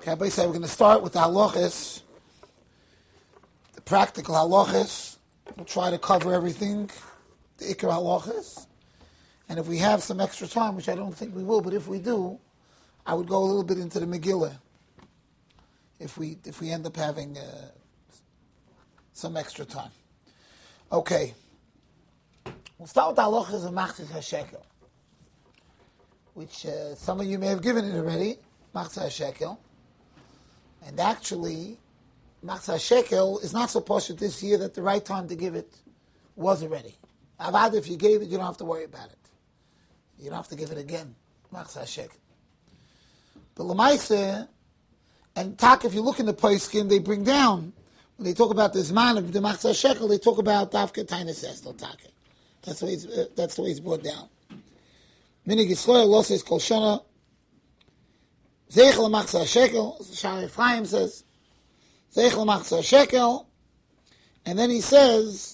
Rabbi said we're going to start with the halachas, the practical halachas. We'll try to cover everything, the ikar halachas. And if we have some extra time, which I don't think we will, but if we do, I would go a little bit into the Megillah. If we end up having some extra time. Okay. We'll start with the halachas of Machzis HaShekel, which some of you may have given it already, Machzis HaShekel. And actually, Machzis HaShekel is not so poshut this year that the right time to give it was already. Avad, if you gave it, you don't have to worry about it. You don't have to give it again, Machzis HaShekel. But L'maiseh, and Tak, if you look in the Poskim, they bring down, when they talk about the Zman of the Machzis HaShekel, they talk about Davka Tainis Estel Tak. That's the way it's brought down. Minig Yisrael, Lo says Kol Shana, Zeichel Machzis HaShekel, Shari Ephraim says, Zeichel Machzis HaShekel, and then he says,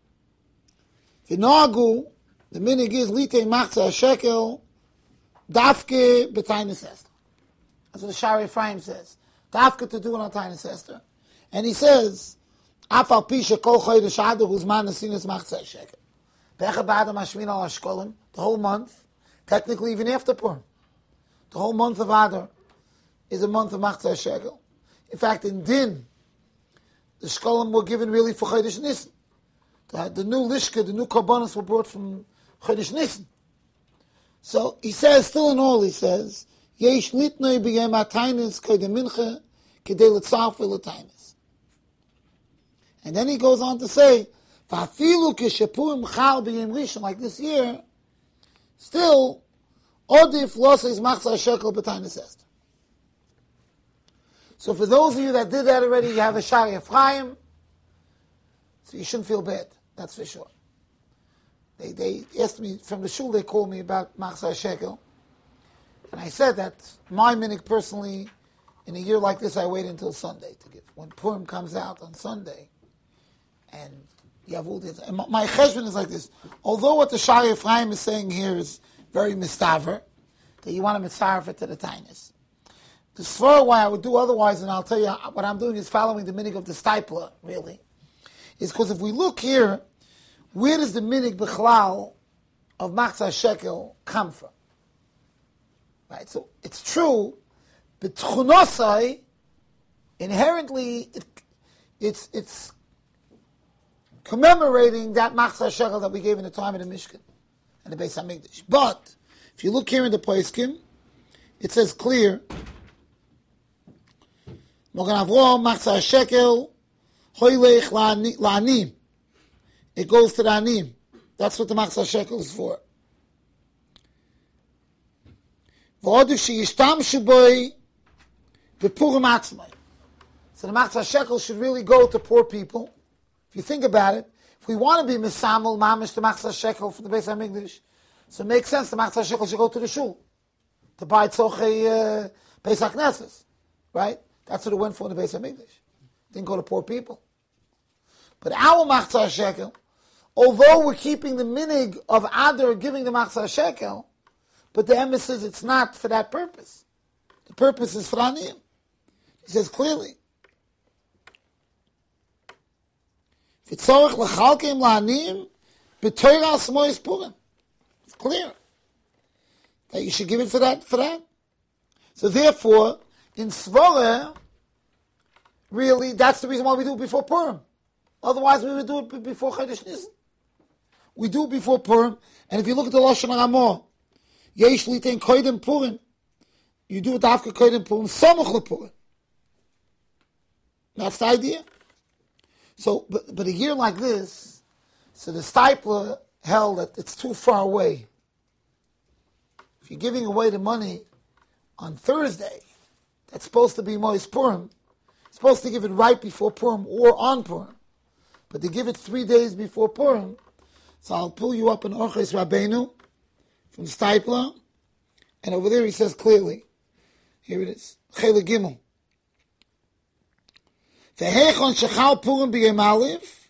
V'noagu, the minig is Litei Machzis HaShekel, Davke B'Tainis Estel. That's what the Shari Ephraim says. Davke to do it on Tainis Esther. And he says, Afal Pisha Kol Chodesh Adar Huzman Nesinas Machzis HaShekel. The whole month, technically even after Purim, the whole month of Adar is a month of Machzis HaShekel. In fact, in Din, the Shkolim were given really for Chodesh Nisan. The new Lishka, the new Karbonos were brought from Chodesh Nisan. So he says, still in all, he says, Yesh litnoi b'yem ataynis kodem mincha kedei l'tzaf v'l'taynis. And then he goes on to say, V'afilu kishapurim chal b'yem rishon, like this year, still, odif losses Machzis HaShekel b'taynis Esther. So for those of you that did that already, you have a Shari Ephraim, so you shouldn't feel bad, that's for sure. They asked me, from the shul they called me about Machzis HaShekel, and I said that my minig personally, in a year like this, I wait until Sunday to give. When Purim comes out on Sunday, and you have all this. And my cheshbon is like this. Although what the Shari Ephraim is saying here is very mistaver, that you want to mitzaref it to the tainis. The svara why I would do otherwise, and I'll tell you what I'm doing is following the minig of the Stipler, really, is because if we look here, where does the minig b'chlal of Machzis HaShekel come from? Right, so it's true, but tchunosai, inherently, it's commemorating that Machzis HaShekel that we gave in the time of the Mishkan and the Beis HaMikdash. But if you look here in the Poskim, it says clear, Mogan Avraham Machzis HaShekel hoylech la'anim. It goes to the anim. That's what the Machzis HaShekel is for. V'odif she'yishtamshu boi b'purim atzmai. So the Machzis HaShekel should really go to poor people. If you think about it, if we want to be misamel mamish the Machzis HaShekel from the Beis HaMikdash, so it makes sense the Machzis HaShekel should go to the shul to buy tzorchei Beis HaKnesses, right? That's what it went for in the Beis HaMikdash. Didn't go to poor people. But our Machzis HaShekel, although we're keeping the minig of Adar giving the Machzis HaShekel, but the emphasis it's not for that purpose. The purpose is for Aniyim. He says clearly. It's clear. That you should give it for that. So therefore, in Svara, really, that's the reason why we do it before Purim. Otherwise, we would do it before Chodesh Nisan. We do it before Purim, and if you look at the Lashon HaRamah, Yesh Litein Koydem Purim, you do it after Koydem Purim, Samuch LePurim. That's the idea. So, but a year like this, so the Stipler held that it's too far away. If you're giving away the money on Thursday, that's supposed to be Mois Purim, supposed to give it right before Purim or on Purim. But they give it 3 days before Purim, so I'll pull you up in Orches Rabbeinu from Stipler, and over there he says clearly, here it is, Chele Gimel. V'heichon shechal Purim b'yem Aleph,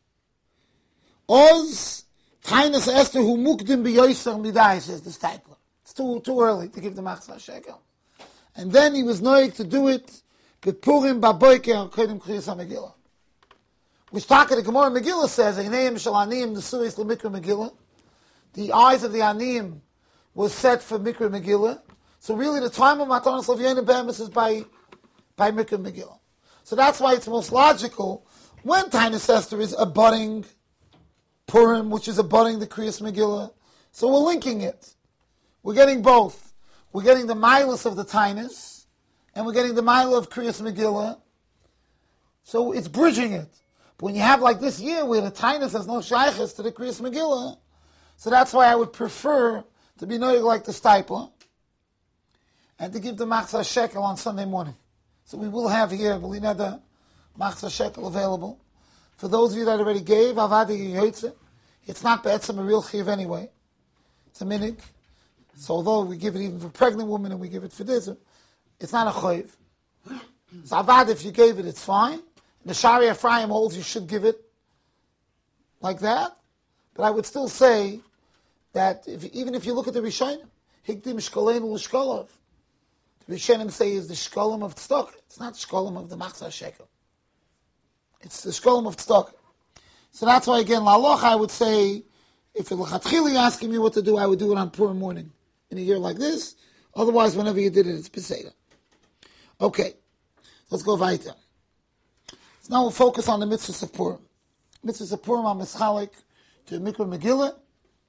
Oz Tainas Esther hu mukdim b'yoyser midai, says the Stipler. It's too early to give the Machzis HaShekel. And then he was noig to do it Bepurim baboiker kodim kriyas Megillah. Which talk the Gemara Megillah says, Eineim shel aniyim nesuis lemikra Megillah. The eyes of the aniyim was set for Mikra Megillah. So really the time of Matanos Levyein and Bemis is by Mikra Megillah. So that's why it's most logical when Tainus Esther is abutting Purim, which is abutting the Kriyas Megillah. So we're linking it. We're getting both. We're getting the Milas of the Tainus, and we're getting the Milah of Kriyas Megillah. So it's bridging it. But when you have like this year where the Tainus has no shaykhs to the Kriyas Megillah, so that's why I would prefer to be noyig like the Stipler, and to give the Machzah Shekel on Sunday morning. So we will have here, Belina, the Machzah Shekel available. For those of you that already gave, Avadi Yoitze, it's not Be'etzem a real chiv anyway. It's a minig. So although we give it even for pregnant women and we give it for this, it's not a chayiv. So Avad, if you gave it, it's fine. The Shari Ephraim holds you should give it like that. But I would still say that even if you look at the Rishonim, Hikdim Shkoleinu L'Shkolov, the Rishonim say is the Shkolim of Tzedakah. It's not Shkolim of the Machzah Shekel. It's the Shkolim of Tzedakah. So that's why, again, La'aloch, I would say, if you're asking me what to do, I would do it on Purim morning in a year like this. Otherwise, whenever you did it, it's Peseda. Okay, let's go weiter. So now we'll focus on the mitzvahs of Purim. Mitzvahs of Purim are mischalik to Mikra Megillah,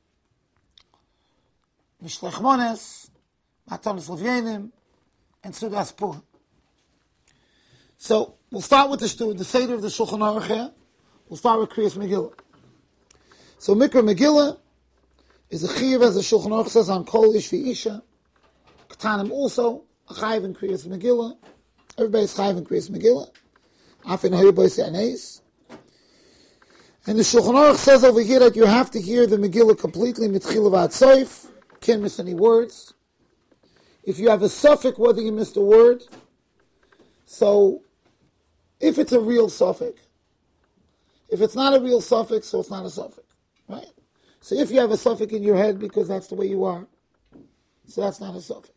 Mishlech Mones, Matanos Levyenim, and Sudas Purim. So we'll start with the Seder of the Shulchan Aruch here. We'll start with Kriyas Megillah. So Mikra Megillah is a chiv, as the Shulchan Aruch says, on Kol Ish V'Isha. Ketanim also, a chayiv in Kriyas Megillah. Everybody's chayiv in Kriyas Megillah. Afin Haybois Yaneis. And the Shulchan Aruch says over here that you have to hear the Megillah completely, mitchil v'ad soif. Can't miss any words. If you have a suffix, whether you missed a word, so if it's a real suffix, if it's not a real suffix, so it's not a suffix, right? So if you have a suffix in your head because that's the way you are, so that's not a suffix.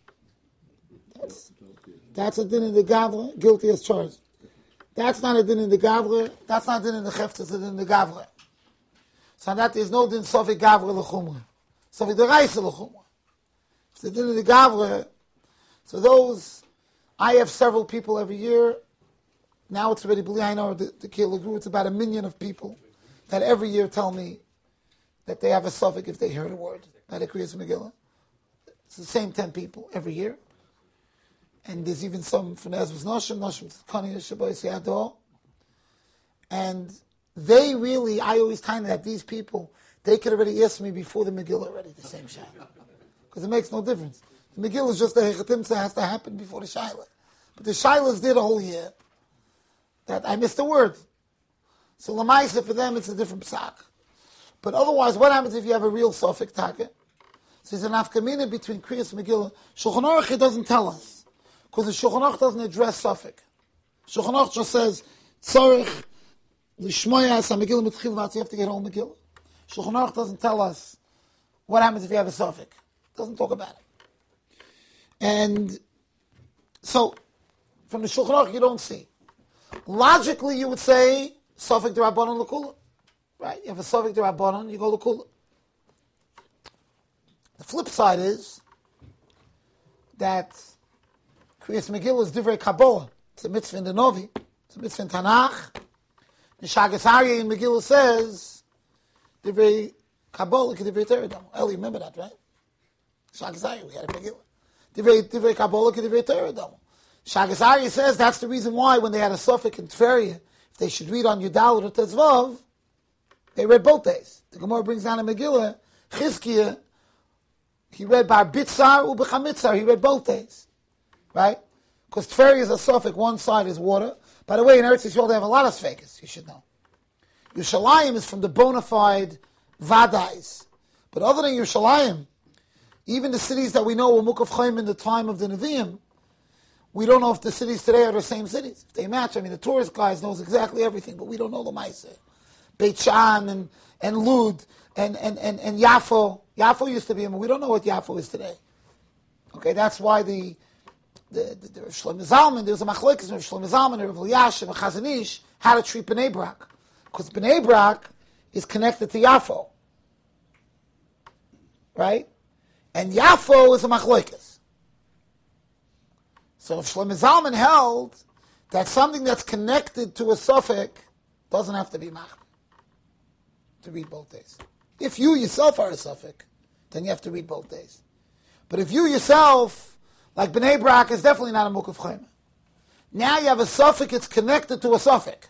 That's a din in the Gavra, guilty as charged. That's not a din in the Gavra, that's not a din in the Chefta, it's a din in the Gavra. So that is no din suffix Gavra l'chumra. Suffix deraisa l'chumra. It's the din in the Gavra. So those, I have several people every year. Now it's already, I know the Kilagru, it's about 1 million of people that every year tell me that they have a suffix if they heard a word by the Kriyas Megillah. It's the same 10 people every year. And there's even some from Ezra's Noshim Tzkani Shabbos Yador. And they really, I always kind of that these people, they could already ask me before the Megillah already, the same Shaila. Because it makes no difference. The Megillah is just the Hechatim that has to happen before the Shaila. But the Shailas did a whole year that I missed a word. So Lamaisa, for them, it's a different psak. But otherwise, what happens if you have a real suffix taka? So there's an afkamina between Kriyas Megillah. Shulchan Aruch doesn't tell us. Because the Shulchan Aruch doesn't address suffix. Shulchan Aruch just says, Tzorich, Lishmoya, Sa Megillah Mitchil Vatz, you have to get home Megillah. Shulchan Aruch doesn't tell us what happens if you have a suffix. Doesn't talk about it. And so, from the Shulchan Aruch, you don't see. Logically, you would say, Sofik D'Rabbanan L'Kula. Right? You have a Sofik D'Rabbanan, you go L'Kula. The flip side is that Kriyas Megillah is Divrei Kabbalah. It's a mitzvah in the Novi. It's a mitzvah in Tanakh. The Shagas Aryeh in Megillah says, Divrei Kabbalah K'Divrei Torah Damo. Eli, remember that, right? Shagas Aryeh, we had a Megillah. Divrei Kabbalah K'Divrei Torah Damo. Shagas Aryeh says that's the reason why when they had a suffix in Tveria, if they should read on Yudal or Tezvav, they read both days. The Gemara brings down a Megillah, Chizkiah, he read Bar Bitzar or B'chamitzar, he read both days. Right? Because Tveria is a suffix, one side is water. By the way, in Eretz Yisrael they have a lot of sfekas, you should know. Yerushalayim is from the bona fide Vadais. But other than Yerushalayim, even the cities that we know were Mukaf Chaim in the time of the Nevi'im, we don't know if the cities today are the same cities. If they match, I mean, the tourist guys knows exactly everything, but we don't know the Maaseh. Beit Shan and Lud and Yafo. Yafo used to be, but we don't know what Yafo is today. Okay, that's why the the Rav Shlomo Zalman, there was a machlokes Rav Shlomo Zalman, Rav Elyashiv, and Chazon Ish, how to treat Bnei Brak. Because Bnei Brak is connected to Yafo. Right? And Yafo is a machlokes. So if Shlomo Zalman held that something that's connected to a suffix doesn't have to be machmir to read both days. If you yourself are a suffix, then you have to read both days. But if you yourself, like Bnei Brak, is definitely not a mukaf chayma. Now you have a suffix, it's connected to a suffix.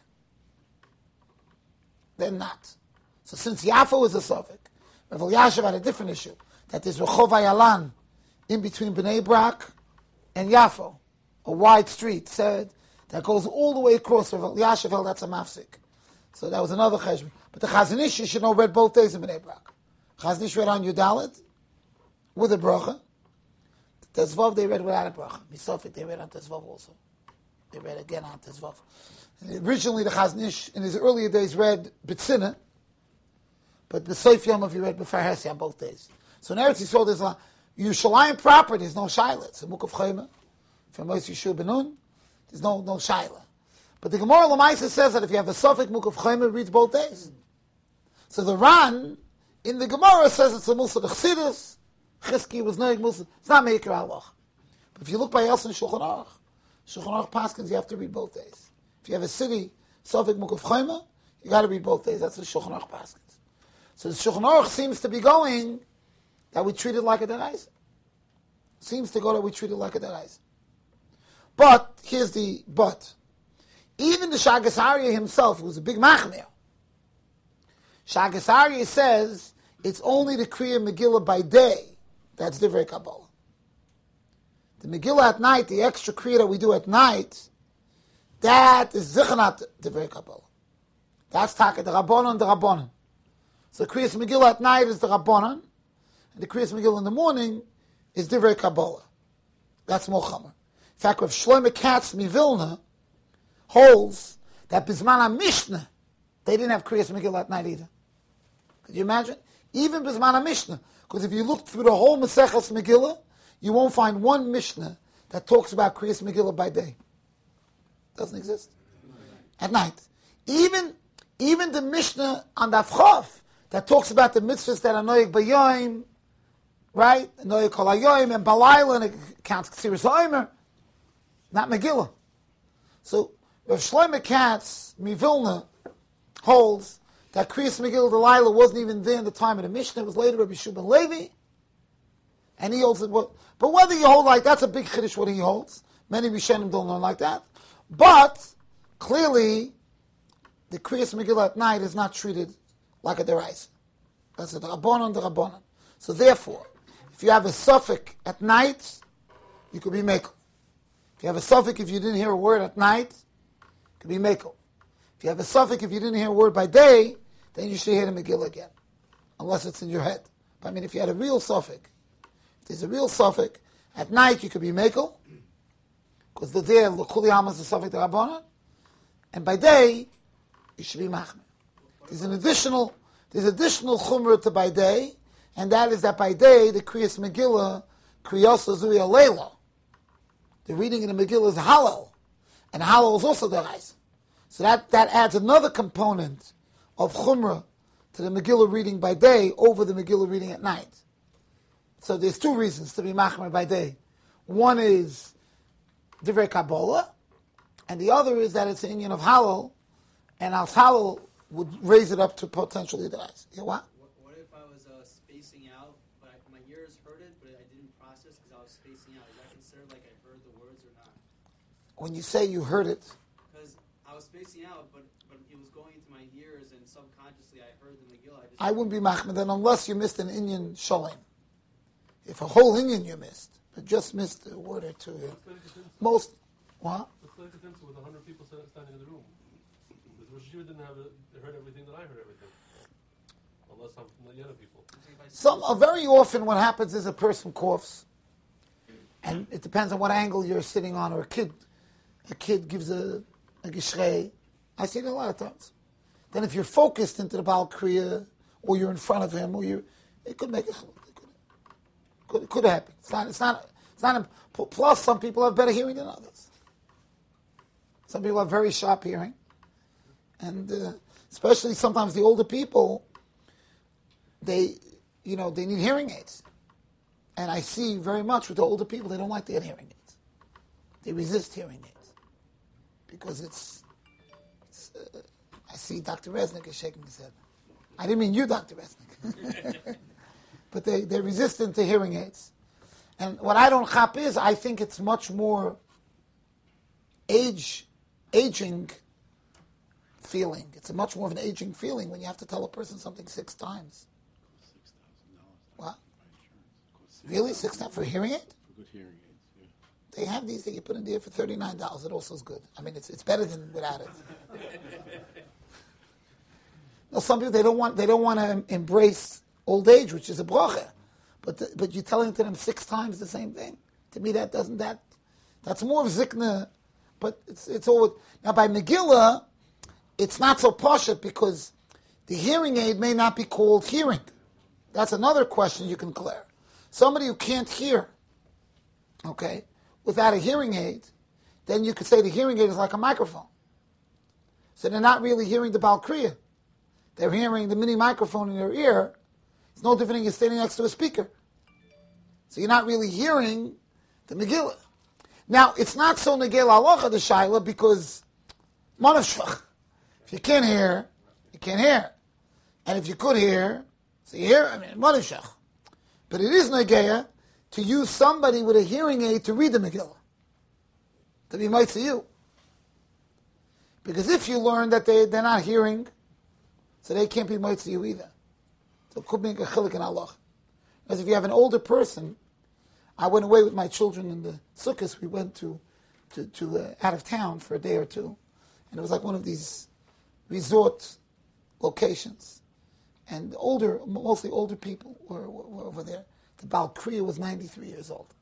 Then not. So since Yafo is a suffix, Rav Elyashiv had a different issue, that there's Rehov Ayalan in between Bnei Brak and Yafo, a wide street, said, that goes all the way across. Rav Elyashiv held that's a mafsik. So that was another cheshbon. But the Chazon Ish, you should know, read both days in Bnei Brak. Chazon Ish read on Yudalit with a bracha. Tezvav they read without a bracha. Misofik they read on Tezvav also. They read again on Tezvav. And originally the Chazon Ish in his earlier days read B'tzina, but the Soif Yom of you read B'far Hesi on both days. So in Eretz Yisrael there's a Yerushalayim proper, there's no Shaila. It's a Mukaf Chayma from Moshe Yeshua Benun. There's no Shaila. But the Gemara Lamaisa says that if you have a Suffolk Mukaf Chayma, it reads both days. So the Ran in the Gemara says it's a Musa the Chassidus. Chizki was Noig Musa. It's not Meikar Halach. But if you look by else in Shulchan Aruch Paskins, you have to read both days. If you have a city Suffolk Mukaf Chayma, you got to read both days. That's the Shulchan Aruch Paskins. So the Shulchan Aruch seems to be going that we treat it like a deraisa. Seems to go that we treat it like a deraisa. But here's the but. Even the Shagas Aryeh himself, who was a big machmir, Shagas Aryeh says it's only the Kriya Megillah by day that's Divrei Kabbalah. The Megillah at night, the extra Kriya that we do at night, that is Zichanat Divrei Kabbalah. That's Taka, the Rabbanon. So the Kriyas Megillah at night is the Rabbanon, and the Kriyas Megillah in the morning is Divrei Kabbalah. That's Mochamer. In fact, Rav Shlomo Katz Mivilna holds that Bisman HaMishnah, they didn't have Kriyas Megillah at night either. Could you imagine? Even Bisman HaMishnah, because if you look through the whole Maseches Megillah, you won't find one Mishnah that talks about Kriyas Megillah by day. Doesn't exist. At night. Even the Mishnah on Daf Chav that talks about the mitzvahs that are Noyeg B'Yoyim, right? Noyeg Kol HaYoyim and Balayla, and it counts Ksiris HaOmer, not Megillah. So Rav Shlomo Katz Mivilna holds that Kriyas Megillah Delilah wasn't even there in the time of the Mishnah. It was later Rabbi Shubin Levi, and he holds it. But whether you hold like that's a big chiddush what he holds. Many Rishonim don't learn like that. But clearly, the Kriyas Megillah at night is not treated like a deraisa. That's the Rabbanon. So therefore, if you have a suffix at night, you could be mekel. If you have a suffix if you didn't hear a word at night, it could be mekel. If you have a suffix if you didn't hear a word by day, then you should hear the Megillah again, unless it's in your head. But I mean, if you had a real suffix, if there's a real suffix, at night you could be mekel, because the day of L'Kuli Alma is the suffix the Rabbanon, and by day, you should be machmir. There's additional chumrah to by day, and that is that by day, the Kriyas Megillah, Kriyos Zui Leila, the reading in the Megillah is Hallel, and Hallel is also deraisa. So that adds another component of chumrah to the Megillah reading by day over the Megillah reading at night. So there's two reasons to be machmir by day. One is Divrei Kabbalah, and the other is that it's an Indian of Hallel, and Al Hallel would raise it up to potentially deraisa. Yeah, what? What if I was spacing out, but my ears heard it, but I didn't process because I was spacing out? Is that considered like I heard the words or not? When you say you heard it, because I was spacing out, but it was going into my ears, and subconsciously I heard the Megillah. I wouldn't be machmir then unless you missed an Indian shalom. If a whole Indian you missed, but just missed a word or two. Most, what? It's like a with 100 people standing in the room. The Rosh Hashiva didn't heard everything that I heard everything. Unless I'm from the other people. Very often what happens is a person coughs, and it depends on what angle you're sitting on, or a kid gives a gishrei. I see it a lot of times. Then if you're focused into the Baal Kriya, or you're in front of him, it could make it could happen. It's not It's not. Plus, some people have better hearing than others. Some people have very sharp hearing, and especially sometimes the older people, they need hearing aids. And I see very much with the older people, they don't like to get hearing aids. They resist hearing aids because I see Dr. Resnick is shaking his head. I didn't mean you, Dr. Resnick. But they're resistant to hearing aids. And what I don't chap is, I think it's much more aging feeling. It's a much more of an aging feeling when you have to tell a person something 6 times. $6,000. What? Really? 6 times for hearing aid? For good hearing aids, yeah. They have these that you put in there for $39. It also is good. I mean, it's better than without it. No, some people they don't want to embrace old age, which is a bracha, but you're telling to them 6 times the same thing. To me, that's more of zikna, but it's all now by Megillah. It's not so poshut because the hearing aid may not be called hearing. That's another question you can clear. Somebody who can't hear, okay, without a hearing aid, then you could say the hearing aid is like a microphone. So they're not really hearing the Baal Kriya. They're hearing the mini microphone in their ear. It's no different than you're standing next to a speaker. So you're not really hearing the Megillah. Now, it's not so negel halacha, the shaila, because manavshach. If you can't hear, you can't hear. And if you could hear, so you hear, manavshach. But it is negeya to use somebody with a hearing aid to read the Megillah. To be mitzvah you. Because if you learn that they're not hearing, so they can't be mitzvah you either. So it could be a chilik in Allah. Because if you have an older person, I went away with my children in the sukkahs. We went to out of town for a day or two, and it was like one of these resort locations. And mostly older people were over there. The Baal Kriya was 93 years old,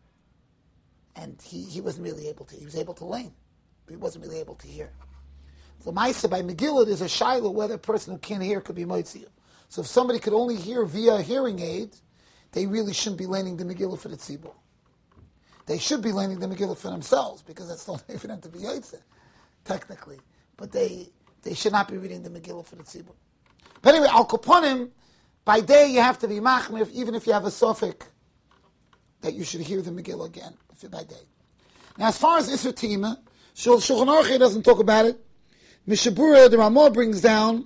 and he wasn't really able to. He was able to learn, but he wasn't really able to hear. So Maisa by Megillah, there's a shaila whether a person who can't hear could be moitziah. So if somebody could only hear via a hearing aid, they really shouldn't be learning the Megillah for the tzibur. They should be learning the Megillah for themselves, because that's the only way for them to be yotzeh, technically. But they should not be reading the Megillah for the tzibur. But anyway, al kaponim, by day you have to be machmir, even if you have a suffix, that you should hear the Megillah again, if you're by day. Now as far as Isser Tima, Shulchan Aruch doesn't talk about it. Mishabura, the Ramah brings down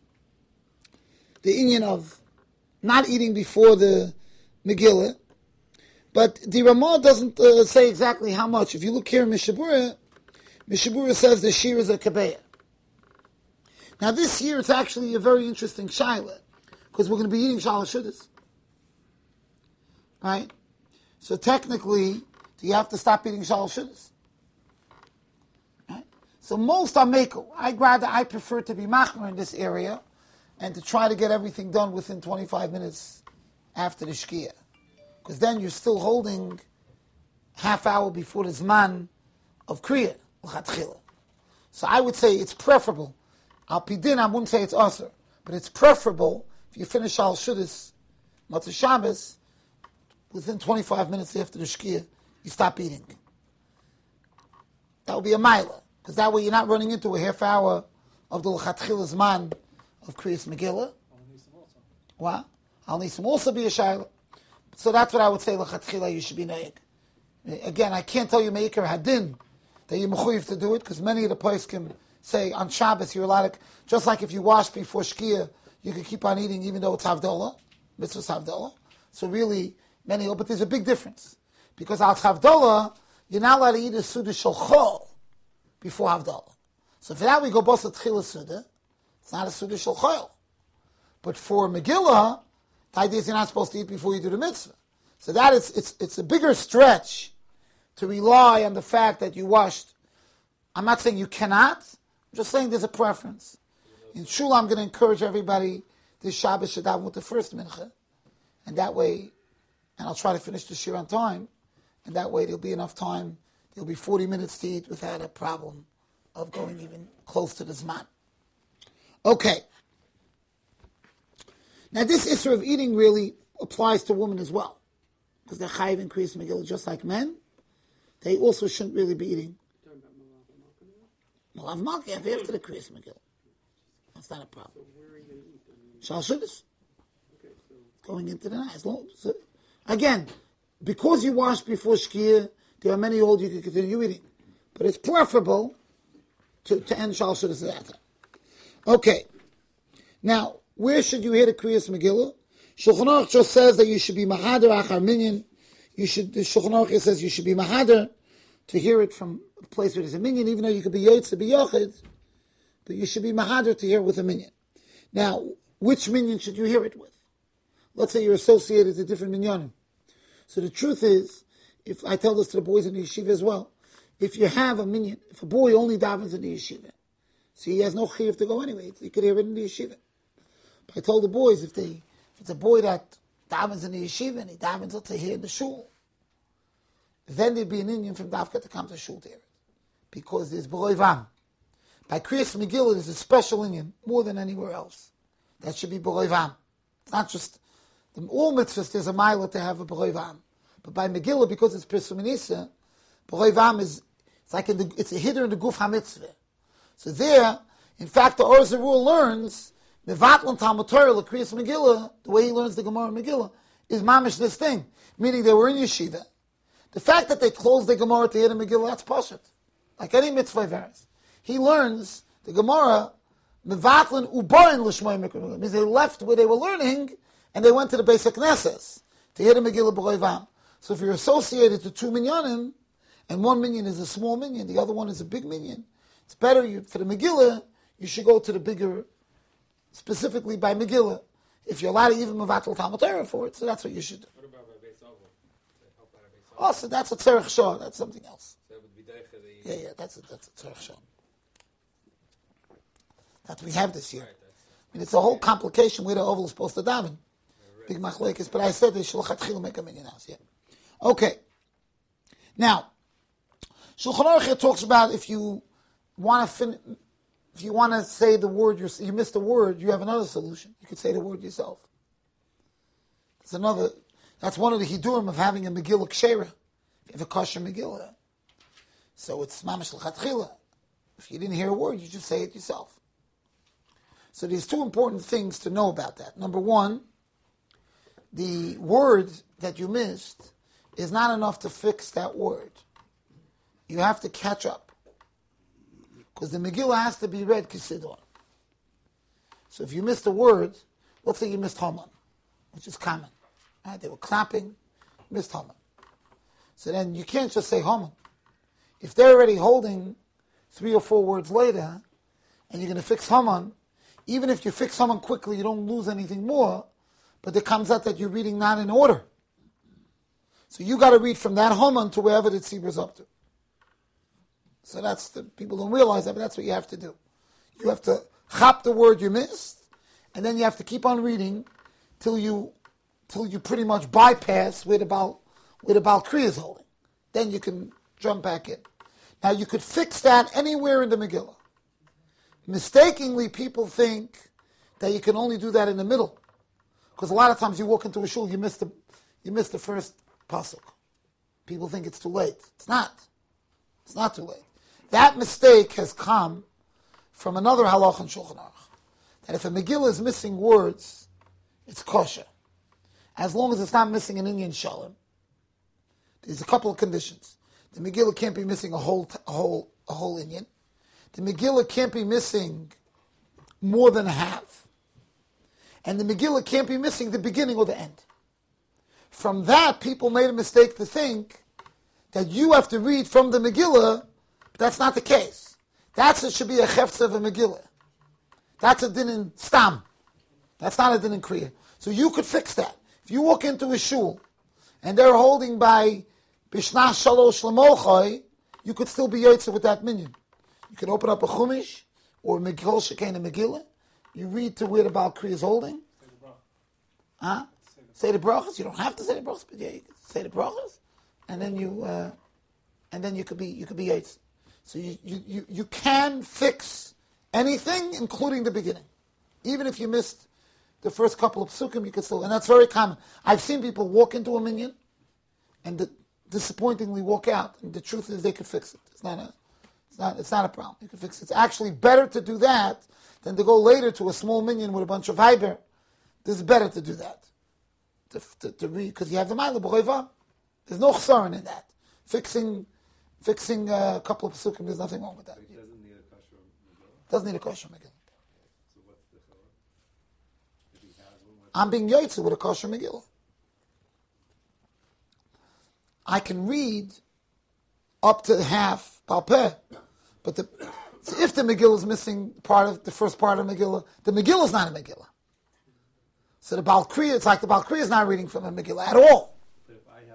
the inyan of not eating before the Megillah, but the Ramah doesn't say exactly how much. If you look here in Mishabura says the shir is a kabeya. Now this year it's actually a very interesting shaila, because we're going to be eating shalosh shudas, right? So technically, do you have to stop eating shalosh shudas? Right? So most are mekel. I prefer to be machmer in this area, and to try to get everything done within 25 minutes after the shkia. Because then you're still holding half hour before the zman of kriya, l'chatchila. So I would say it's preferable. Al pidin, I wouldn't say it's usher, but it's preferable if you finish al shudas, matzah Shabbos, within 25 minutes after the shkia, you stop eating. That would be a milah, because that way you're not running into a half hour of the l'chatchila zman of Kriyas Megillah. What? Al Nisim also be a shayla. So that's what I would say, l'chatchila, you should be naik. Again, I can't tell you meikar hadin that you're mechuyev to do it, because many of the poskim say on Shabbos you're allowed to, just like if you wash before shkia, you can keep on eating even though it's havdalah, mitzvah's havdalah. So really, but there's a big difference. Because al havdalah, you're not allowed to eat a suda shel chol before havdalah. So for that we go both to tchila suda. It's not a suda shel chol. But for Megillah, the idea is you're not supposed to eat before you do the mitzvah. So that it's a bigger stretch to rely on the fact that you washed. I'm not saying you cannot. I'm just saying there's a preference. In Shul, I'm going to encourage everybody this Shabbos should daven with the first mincha. And that way, and I'll try to finish the shir on time, and that way there'll be enough time. There'll be 40 minutes to eat without a problem of going even close to the Zman. Okay. Now this issue of eating really applies to women as well. because they're chayiv in Kriyas Megillah just like men, they also shouldn't really be eating Malav Malka after the Kriyas Megillah. That's not a problem. So where are you going to eat? Shal Shudas. Okay, so Going into the night. So, again, because you wash before Shkia, there are many old you can continue eating. But it's preferable to end Shal Shudas at that time. Okay. Now, where should you hear the Kriyas Megillah? Shulchan Aruch just says that you should be Mahader Achar Minyan. The Shulchan Aruch says you should be Mahader to hear it from a place where there's a minyan, even though you could be Yotze, be Yochid, but you should be Mahader to hear it with a minyan. Now, which minyan should you hear it with? Let's say you're associated to different minyanim. So the truth is, if I tell this to the boys in the yeshiva as well, if you have a minyan, if a boy only davens in the yeshiva, so he has no chiyuv to go anyway, he could hear it in the yeshiva. But I told the boys, if it's a boy that davens in the yeshiva and he davens to hear in the shul, then there'd be an Indian from Dafka to come to shul to hear it. Because there's B'roi Vam. By Kriyas Megillah, there's a special Indian, more than anywhere else. That should be B'roi Vam. It's not just, all mitzvahs, there's a mile to have a B'roi Vam. But by Megillah, because it's Pirsum Nisa, B'roi Vam is, it's a hiddur in the Guf HaMitzvah. So there, in fact, the Or Zarur learns, Mevatlan Talmud Torah, L'Kriyas Megillah, the way he learns the Gemara Megillah, is mamish this thing. Meaning they were in yeshiva. The fact that they closed the Gemara to hear the Megillah, that's Pashat. Like any mitzvah varies. He learns the Gemara, Mevatlan Ubayin L'Shmoy Megillah. Means they left where they were learning, and they went to the basic Knesses to hear the Megillah B'roi Vam. So if you're associated to two minyanim, and one minyan is a small minyan, the other one is a big minyan, it's better for the Megillah, you should go to the bigger, specifically by Megillah. If you're allowed to even Mevatel Talmud Torah for it, so that's what you should do. What about by Beis Oval? Help out at Beis Oval? Also, that's a Tzerech Shah, that's something else. So that would be Deicha the... Yeah, that's a Tzerech Shah. That we have this year. Right, I mean, it's a whole complication where the oval is supposed to daven. Big machlekes, but I said they should lechatchila make a minyan house. Yeah. Okay. Now, Shulchan Aruch talks about if you want to say the word, you missed a word, you have another solution. You could say the word yourself. That's one of the hidurim of having a Megillah Kshera. If you have a kosher Megillah. So it's mamash l'chatchila. If you didn't hear a word, you just say it yourself. So there's two important things to know about that. Number one, the word that you missed is not enough to fix that word. You have to catch up. Because the Megillah has to be read Kisidon. So if you missed a word, let's say you missed Haman, which is common. Right? They were clapping, missed Haman. So then you can't just say Haman. If they're already holding 3 or 4 words later, and you're going to fix Haman, even if you fix Haman quickly, you don't lose anything more, but it comes out that you're reading not in order. So you got to read from that Haman to wherever the Tzibur is up to. So people don't realize that, but that's what you have to do. You have to chop the word you missed, and then you have to keep on reading till you pretty much bypass where the Baal Kriya is holding. Then you can jump back in. Now you could fix that anywhere in the Megillah. Mistakenly, people think that you can only do that in the middle, because a lot of times you walk into a shul, you miss the first pasuk. People think it's too late. It's not. It's not too late. That mistake has come from another halach in Shulchan Aruch, that if a Megillah is missing words, it's kosher, as long as it's not missing an Inyan Shalom. There's a couple of conditions. The Megillah can't be missing a whole Inyan. The Megillah can't be missing more than a half. And the Megillah can't be missing the beginning or the end. From that, people made a mistake to think that you have to read from the Megillah, but that's not the case. It should be a chefza of a Megillah. That's a din in stam. That's not a din in kriya. So you could fix that. If you walk into a shul, and they're holding by Bishnah Shalosh Lamochai, you could still be yotze with that minyan. You can open up a Chumash, or Megillah Shekhen and Megillah. You read to where the Baal Kriya is holding. Say the brachas. You don't have to say the brachas, but yeah, you can say the brachas, and then you could be yotze. So you can fix anything, including the beginning. Even if you missed the first couple of psukim, you could still, and that's very common. I've seen people walk into a minyan, and disappointingly walk out. And the truth is, they could fix it. It's not a problem. You can fix it. It's actually better to do that than to go later to a small minyan with a bunch of hyber. This is better to do that. To read, because you have the Ma'ila B'choiva. There's no chsaron in that. Fixing a couple of psukim, there's nothing wrong with that. It doesn't need a kosher Megillah. Doesn't need a kosher Megillah. So what's the chiluk? If he has one, I'm being yotzei with a kosher Megillah. I can read up to half Baal Peh, but so if the Megillah is missing the first part of Megillah, the Megillah is not a Megillah. So the Baal Kriya, it's like the Baal Kriya is not reading from a Megillah at all. but if I have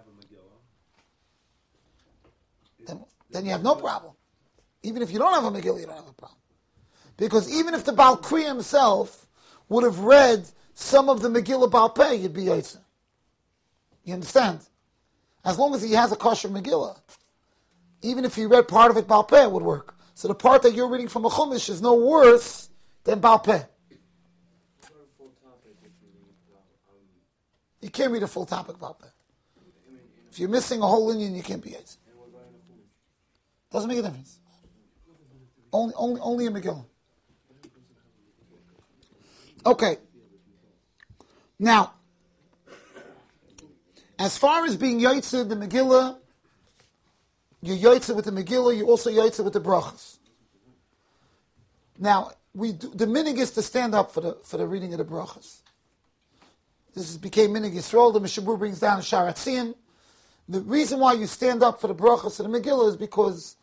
a Megillah, Then you have no problem. Even if you don't have a Megillah, you don't have a problem. Because even if the Baal Kriya himself would have read some of the Megillah Baal Peh, you'd be yotzei. You understand? As long as he has a kosher Megillah, even if he read part of it Baal Peh, it would work. So the part that you're reading from a Chumash is no worse than Baal Peh. You can't read a full topic Baal Peh. If you're missing a whole Indian, you can't be yotzei. Doesn't make a difference. Only a Megillah. Okay. Now, as far as being yotzei the Megillah, you're yotzei with the Megillah, you're also yotzei with the brachas. Now, the minig is to stand up for the reading of the brachas. Became minig Yisrael. The Mishabur brings down a Sharat Tzion. The reason why you stand up for the brachas of the Megillah is because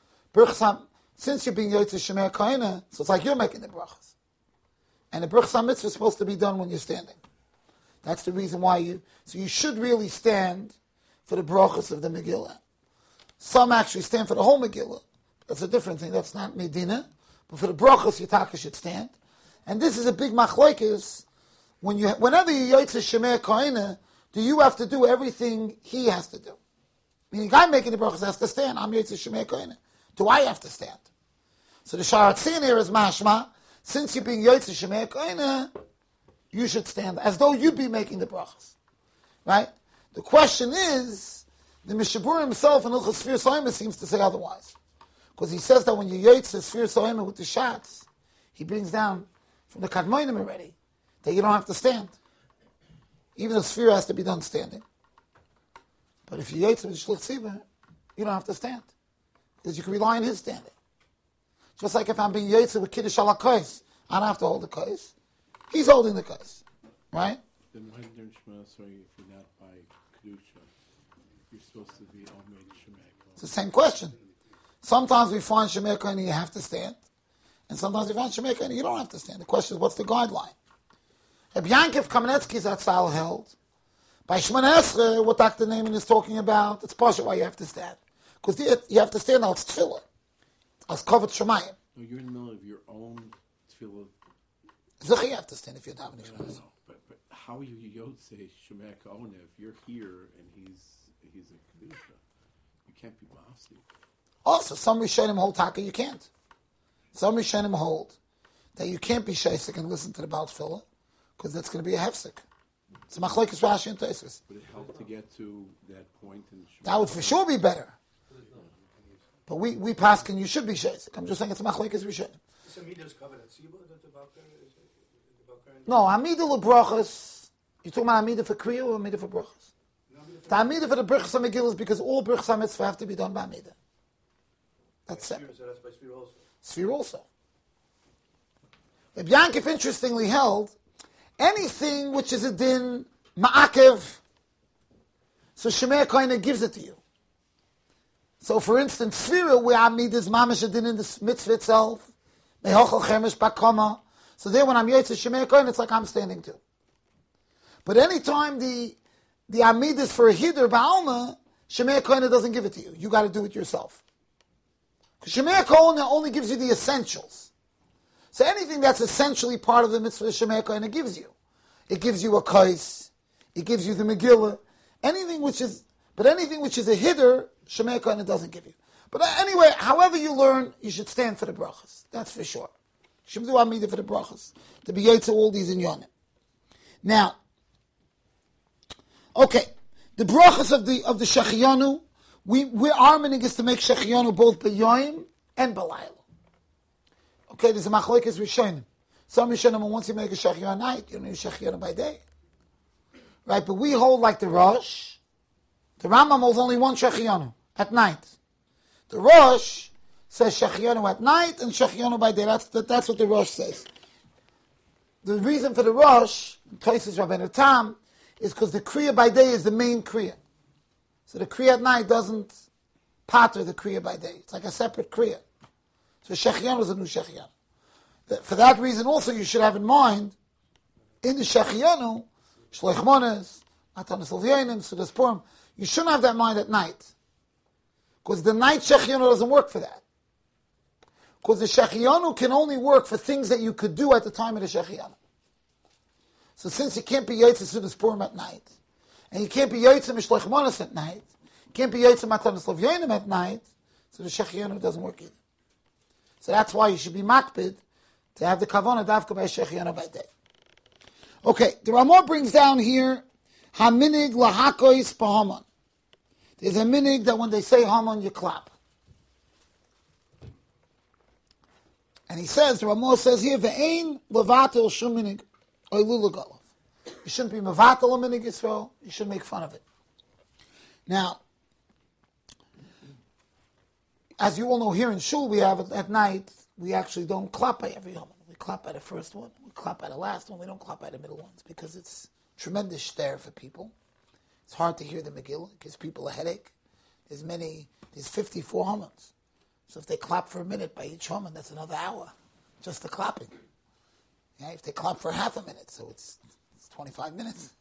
since you're being yotzei Shemer Kahina, so it's like you're making the brachas. And the brachas mitzvah is supposed to be done when you're standing. That's the reason why so you should really stand for the brachas of the Megillah. Some actually stand for the whole Megillah. That's a different thing. That's not Medina. But for the brachas, Yitaka should stand. And this is a big machlokes. Whenever you yotzei Shemer Kahina, do you have to do everything he has to do? Meaning, the guy making the brachas has to stand. I'm yotzei Shemer Kahina. Do I have to stand? So the Sharat Tzion here is mashma. Since you're being yotzei Shemer Kahina, you should stand as though you'd be making the brachas, right? The question is, the Mishabur himself in Ilchos Sfir Soima seems to say otherwise, because he says that when you yotzei Sfir Soima with the shots, he brings down from the Kadmonim already that you don't have to stand, even though Sfir has to be done standing. But if you yotzei with Shluch Tzibah, you don't have to stand, because you can rely on his standing. Just like if I'm being yotzei with Kiddush ala Kos, I don't have to hold the Kos. He's holding the Kos, right? Then why didn't Shema say if you're not by Kedusha, you're supposed to be Omed Shemek? It's the same question. Sometimes we find Shemer Kahina you have to stand, and sometimes we find Shemer Kahina you don't have to stand. The question is, what's the guideline? Rabbi Yankiv Kamenetsky's that style held. By Shemona Esrei, what Dr. Naaman is talking about, it's partially why you have to stand. Because you have to stand out tefillah, as covered Shemayim. No, you're in the middle of your own tefillah. Zuch, you have to stand if you're davening Shemona Esrei. But how are you yotzei Shemek Ona if you're here and he's a Kedusha? You can't be Mafsi. Also, some Rishonim hold taka, you can't. Some Rishonim hold that you can't be Shaisik and listen to the Baal Tefillah, because that's going to be a hefsek. It's a machlokes Rashi and Tosfos. Would it help to get to that point in Shemek? That would for sure be better. But we paskin, you should be Shaisik. I'm just saying it's a machlokes Rishonim. Is Amidas covered at Siba that the Balkan is? No, Amida lebrachas. You talking about Amida for Kriya or Amida for brachas? The Amida for the brachas of Megillah is because all brachas of mitzvah have to be done by Amida. That's separate. So that's by Sphere also. Sphere also. Rabbi Yankiv interestingly held anything which is a din ma'akev, so Shemer Kahina gives it to you. So for instance, Sphira where Amida is mamish a din in the mitzvah itself, mehochel chemesh bakama. So there when I'm yotzei Shemer Kahina, it's like I'm standing too. But anytime the Amid is for a Hider Ba'alma, Shemer Kahina doesn't give it to you. You got to do it yourself. Because Shemer Kahina only gives you the essentials. So anything that's essentially part of the mitzvah Shemer Kahina gives you. It gives you a kais, it gives you the Megillah, anything which is a Hider, Shemer Kahina doesn't give you. But anyway, however you learn, you should stand for the brachas. That's for sure. Shemdu Amida for the brachas. To be yotzei all these in Yonim. Now, okay. The brachas of the Shechianu, our meaning is to make Shechianu both B'yoyim and B'layla. Okay, there's a machlokes Rishonim. Some Rishonim, once you make a Shechianu at night, you don't need a Shechianu by day. Right, but we hold like the Rosh. The Rambam holds only one Shechianu at night. The Rosh says Shechianu at night and Shechianu by day. That's what the Rosh says. The reason for the Rosh, places Rabbeinu Tam, is because the Kriya by day is the main Kriya. So the Kriya at night doesn't pater the Kriya by day. It's like a separate Kriya. So Shechianu is a new Shechianu. For that reason also you should have in mind, in the Shechianu, Shloich Mones, Matanos Levyanim, Sudas Purim, you shouldn't have that in mind at night. Because the night Shechianu doesn't work for that. Because the Shechianu can only work for things that you could do at the time of the Shechianu. So since you can't be Yotze Sudas Purim at night, and you can't be Yotze Mishloich Monos at night, you can't be Yotze Matanos Levyanim at night, so the Shechianu doesn't work either. So that's why you should be makpid to have the Kavanah Davka by Shechianu by day. Okay, the Ramah brings down here, Haminig Lahakois Pahaman. There's a minig that when they say Haman, you clap. And he says, the Ramah says here, Ve'ein levatel shum minig oilu legalav. You shouldn't be mevatel a minig Yisrael. You should make fun of it. Now, as you all know, here in Shul, we have it at night, we actually don't clap by every Haman. We clap by the first one, we clap by the last one, we don't clap by the middle ones, because it's tremendous stare for people. It's hard to hear the Megillah. It gives people a headache. There's 54 Hamans. So if they clap for a minute by each Haman, that's another hour, just the clapping. Yeah, if they clap for half a minute, so it's 25 minutes.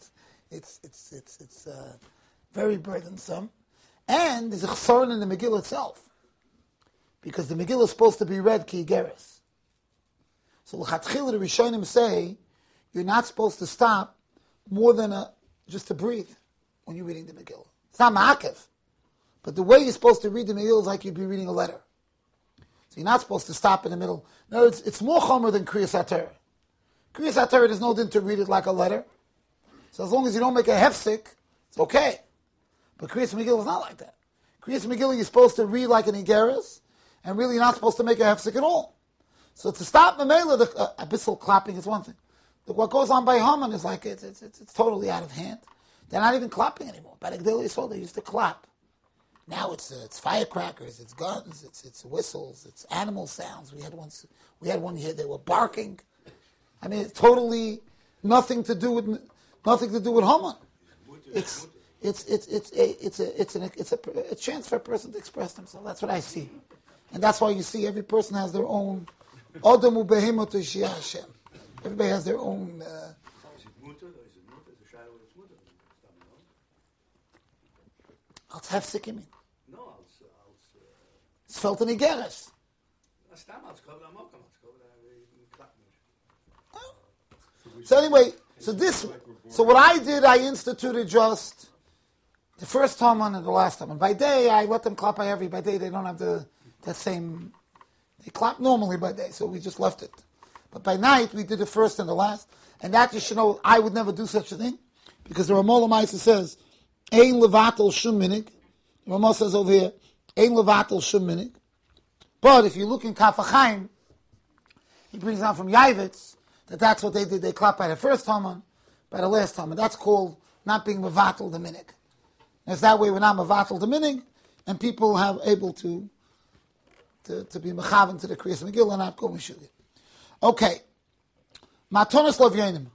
It's very burdensome. And there's a chesaron in the Megillah itself, because the Megillah is supposed to be read ki geres. So l'chatchila the Rishonim say you're not supposed to stop more than just to breathe when you're reading the Megillah. It's not ma'akev. But the way you're supposed to read the Megillah is like you'd be reading a letter. So you're not supposed to stop in the middle. No, it's more chomer than Kriyas HaTorah. Kriyas HaTorah, there's no din to read it like a letter. So as long as you don't make a hefsek, it's okay. But Kriyas Megillah is not like that. Kriyas Megillah, you're supposed to read like an Igeris, and really you're not supposed to make a hefsek at all. So to stop Memela, the abyssal clapping is one thing. What goes on by Haman is like, it's totally out of hand. They're not even clapping anymore. By the Gdei Yisrael, they used to clap. Now it's firecrackers, it's guns, it's whistles, it's animal sounds. We had one here. They were barking. I mean, it's totally nothing to do with Haman. It's a chance for a person to express themselves. That's what I see, and that's why you see every person has their own. Everybody has their own. Als hefsek in. It's felt in Igeres. So anyway, so what I did, I instituted just the first Haman and the last Haman. By day, I let them clap by day they don't have that same, they clap normally by day, so we just left it. But by night, we did the first and the last. And that you should know, I would never do such a thing, because the Ramah Lamaisa says, Ein levatel shum minig. The Ramah says over here, Ein levatel shum minig. But if you look in Kaf HaChaim, he brings down from Yavitz that that's what they did. They clapped by the first Haman, by the last Haman. That's called not being mevatel the minig. It's that way we're not mevatel the minig, and people have able to be mechaven to the Kriyas Megillah and not go mishugit. Okay, Matanos Levyanim.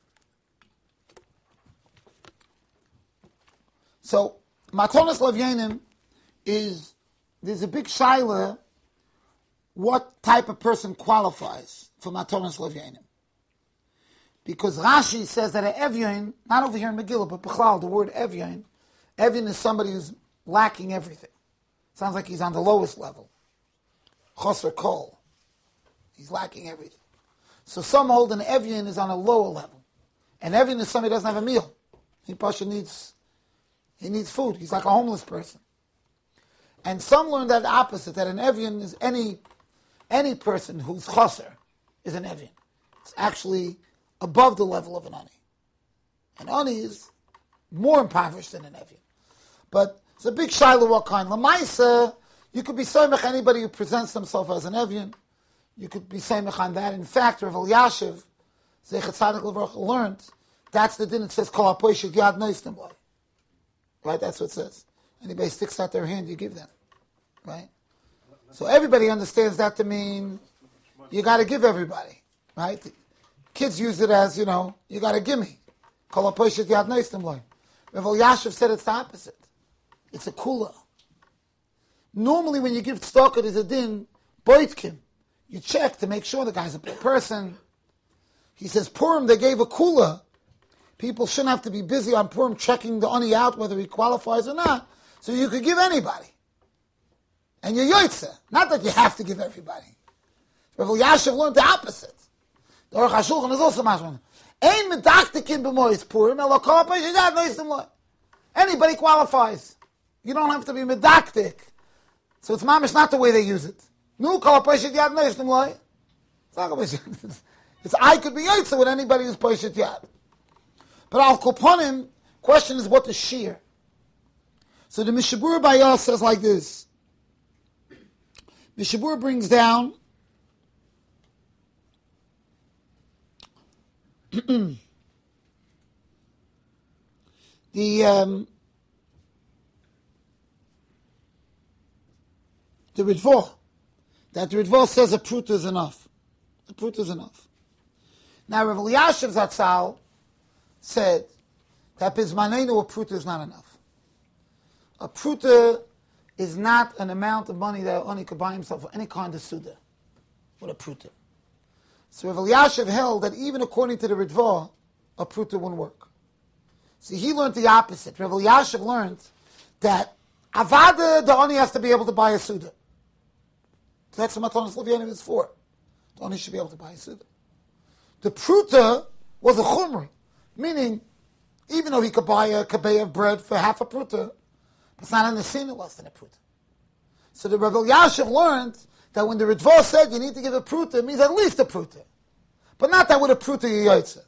So Matanos Levyanim there's a big shaila. What type of person qualifies for Matanos Levyanim? Because Rashi says that an Evyon, not over here in Megillah, but Bechlal, the word Evyon is somebody who's lacking everything. Sounds like he's on the lowest level. Choser Kol. He's lacking everything. So some hold an Evyon is on a lower level. An Evyon is somebody who doesn't have a meal. He needs food. He's like a homeless person. And some learn that opposite, that an Evyon is any person who's choser is an Evyon. It's actually above the level of an Ani. An Ani is more impoverished than an Evian. But it's a big shiloh what kind. Lamaisa, you could be Soymech anybody who presents themselves as an Evian. You could be Soymech on that. In fact, Rav Elyashiv, Zeichat Tzadik Levrach, learned, that's the din. It says, Kol HaPoishek Yad Noistem Lo. Right, that's what it says. Anybody sticks out their hand, you give them. Right? So everybody understands that to mean you got to give everybody. Right? Kids use it as, you got to give me. Kol HaPoishek Yad Noistem Lo. Rav Elyashiv said it's the opposite. It's a kula. Normally when you give tzedakah, there's a din, boitkim. You check to make sure the guy's a poor person. He says, Purim, they gave a kula. People shouldn't have to be busy on Purim checking the ani out, whether he qualifies or not. So you could give anybody. And you're yotzeh. Not that you have to give everybody. Rav Elyashiv learned the opposite. The Aruch HaShulchan is also mashman. Ein medaktikin b'mois Purim, elo kol ha'poishek yad noistem lo. Anybody qualifies. You don't have to be medaktik. So it's mamish not the way they use it. Nu kol ha'poishek yad noistem lo. It's not it's I could be yotzeh with anybody who's poishet yad. But al koponim, question is what is shear? So the Mishabur Bayal says like this. Mishabur brings down the Ritva. That the Ritva says a prut is enough. A prut is enough. Now Rav Elyashiv Zatzal said that bizmanenu a pruta is not enough. A pruta is not an amount of money that only could buy himself for any kind of suda with a pruta. So Rav Elyashiv held that even according to the Ritva, a pruta wouldn't work. See, he learned the opposite. Rav Elyashiv learned that avada, the oni has to be able to buy a suda. So that's what Matanos Levianim is for. The oni should be able to buy a suda. The pruta was a chumri. Meaning, even though he could buy a kabeh of bread for half a pruta, it's not in the sin less than a pruta. So the Rav Elyashiv learned that when the Ritva said you need to give a pruta, it means at least a pruta. But not that with a pruta you yotzeh.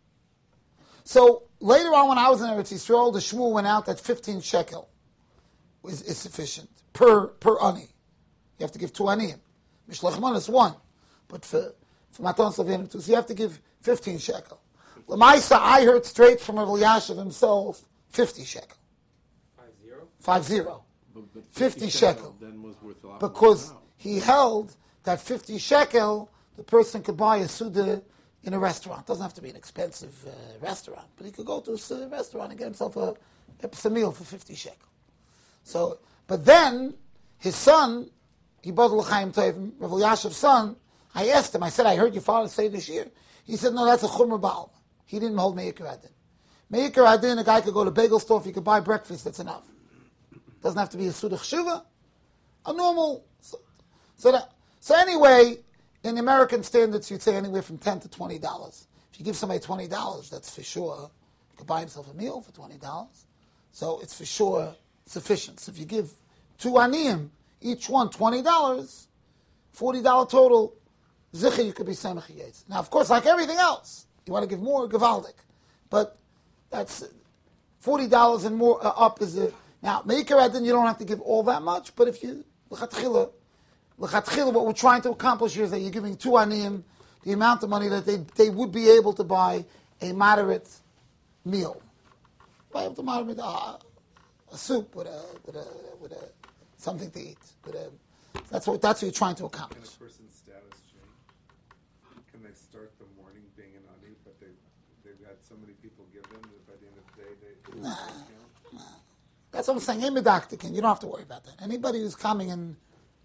So later on when I was in Eretz Yisrael, the Shmuel went out that 15 shekel is sufficient per ani. You have to give 2 aniyim. Mishlech Mon is 1. But for Matan Slavianim 2, so you have to give 15 shekel. Lamaisa, I heard straight from Rav Elyashiv himself, 50 shekel. 50. But 50 shekel. Then was worth a lot because more now. he held that 50 shekel, the person could buy a suda in a restaurant. It doesn't have to be an expensive restaurant, but he could go to a restaurant and get himself a meal for 50 shekel. So, but then his son, Yibad L'chaim Tovim, Rav Elyashiv's son, I asked him, I said, I heard your father say this year. He said, no, that's a chumra ba'al. He didn't hold Me'ikar Adin. Me'ikar Adin, a guy could go to bagel store, if he could buy breakfast, that's enough. Doesn't have to be a Suda Chshuva. A normal. So anyway, in American standards, you'd say anywhere from $10 to $20. If you give somebody $20, that's for sure. He could buy himself a meal for $20. So it's for sure sufficient. So if you give 2 aniyim, each one $20, $40 total, Zichir, you could be Samech Yetz. Now, of course, like everything else, you want to give more, Gavaldik. But that's $40 and more up is a... Now, Me'ikar Adin, you don't have to give all that much, but if you... L'chatchila, what we're trying to accomplish here is that you're giving 2 aniyim the amount of money that they would be able to buy a moderate meal. Buy able to moderate a soup with a something to eat. That's what you're trying to Can accomplish. a person's status change? Can they start the morning being an ani, but they've had so many people give them that by the end of the day they Nah. That's what I'm saying. You don't have to worry about that. Anybody who's coming in.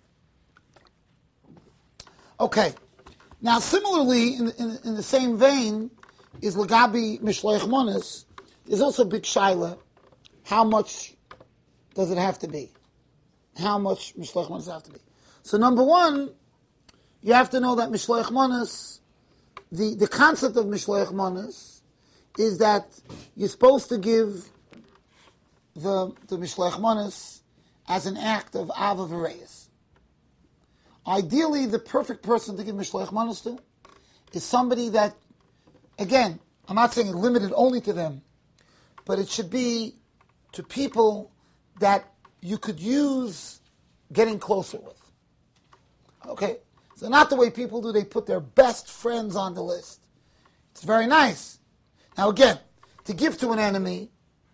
Okay. Now, similarly, in the same vein, is Lagabi Mishloach Monas. There's also big shaila. How much does it have to be? How much Mishloach Monas have to be? So, number one, you have to know that Mishloach Monas, the concept of Mishloach Monas is that you're supposed to give the Mishloach Monas as an act of Ava V'Reis. Ideally, the perfect person to give Mishloach Monas to is somebody that, again, I'm not saying it limited only to them, but it should be to people that you could use getting closer with. Okay? So not the way people do, they put their best friends on the list. It's very nice. Now again, to give to an enemy,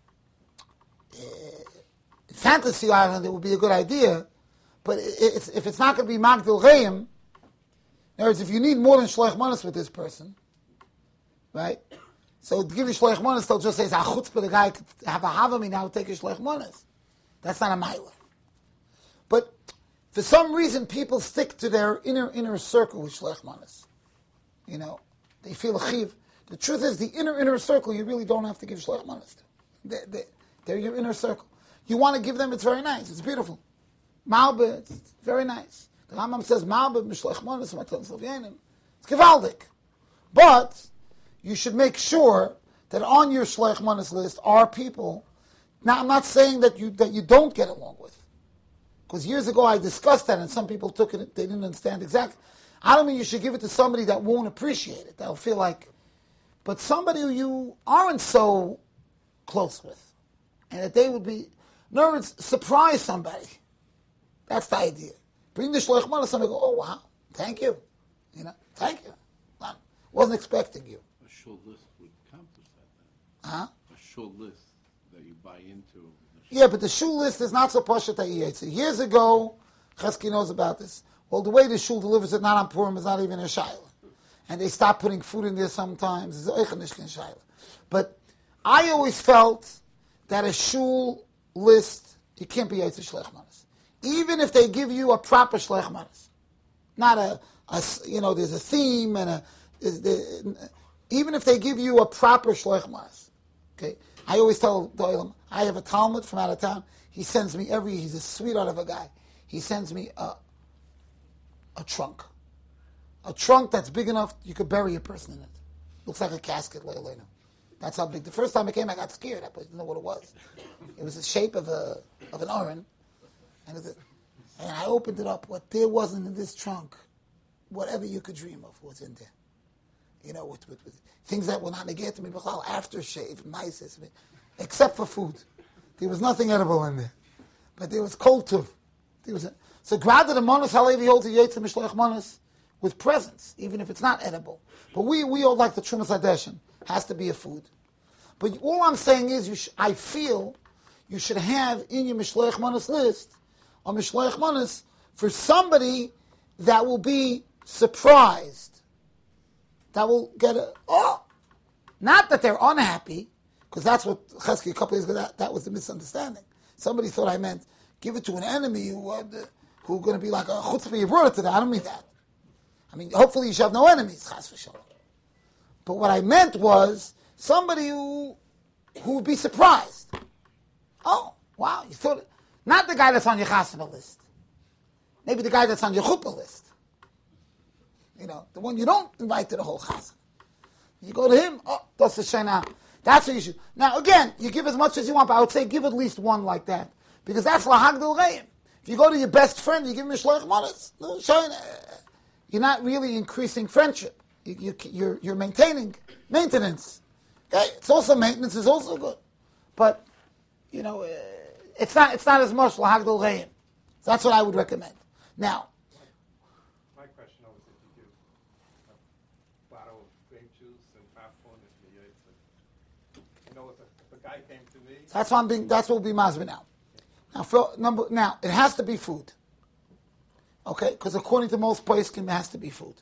Fantasy Island, it would be a good idea, but if it's not going to be Magdil Reim, in other words, if you need more than Shloich Manas with this person, right? So to give you Shloich Manas, they'll just say, it's a chutzpah, the guy could have a Havami now, take a Shloich Manas. That's not a Mailer. But for some reason, people stick to their inner circle with Shloich Manas. You know, they feel a chiv. The truth is, the inner circle, you really don't have to give Shloich Manas to. They're your inner circle. You want to give them, it's very nice, it's beautiful. Malbe, it's very nice. The Rambam says, Malbe, Mishloich Manas, Matan Slavyanim. It's gewaldig. But you should make sure that on your Shloich Manas list are people. Now, I'm not saying that you don't get along with. Because years ago I discussed that and some people took it, they didn't understand exactly. I don't mean you should give it to somebody that won't appreciate it. They'll feel like, but somebody who you aren't so close with. And that they would be, in other words, surprise somebody. That's the idea. Bring the Shloich Manas, somebody go, oh wow, thank you. You know, thank you. I wasn't expecting you. A shul list would accomplish that then. Huh? A shul list that you buy into. Yeah, but the shul list is not so pashat that years ago, Chesky knows about this. Well, the way the shul delivers it, not on Purim, is not even a shayla. And they stop putting food in there sometimes. It's a shayla. But I always felt that a shul list, you can't be Yaitz Shloich Manas. Even if they give you a proper Shloich Manas. Not there's a theme and even if they give you a proper Shloich Manas. Okay? I always tell the Olam, I have a Talmud from out of town. He sends me he's a sweetheart of a guy. He sends me a trunk. A trunk that's big enough you could bury a person in it. Looks like a casket, Leilena. That's how big. The first time it came, I got scared. I didn't know what it was. It was the shape of an oren. And I opened it up. What there wasn't in this trunk, whatever you could dream of was in there. You know, with things that were not negated to me, aftershave, nice, except for food. There was nothing edible in there. But there was cold too. So grad the Manas Halevi holds a Yetzer Mishloach Manas with presents, even if it's not edible. But we all like the Trumas Hadeshin. Has to be a food. But all I'm saying is, I feel you should have in your Mishloach Manas list a Mishloach Manas for somebody that will be surprised. That will get not that they're unhappy, because that's what Chesky a couple years ago, that was the misunderstanding. Somebody thought I meant give it to an enemy who going to be like a chutzpah, you brought it to that. I don't mean that. I mean, hopefully you should have no enemies, chas v'shalom. But what I meant was somebody who would be surprised. Oh, wow, you thought, not the guy that's on your chasana list. Maybe the guy that's on your chuppah list. You know, the one you don't invite to the whole chasana. You go to him, that's the shayna. That's what you should. Now, again, you give as much as you want, but I would say give at least one like that. Because that's lahagdil reim. If you go to your best friend, you give him a shloich manas. You're not really increasing friendship. You're maintaining maintenance. Okay, it's also maintenance is also good, but you know it's not as much lahagdil reim. So that's what I would recommend. Now, my question always is, if you give a bottle of grape juice and popcorn and the you know, if a guy came to me, that's what will be masbeh now. Now it has to be food. Okay, because according to most poskim, it has to be food.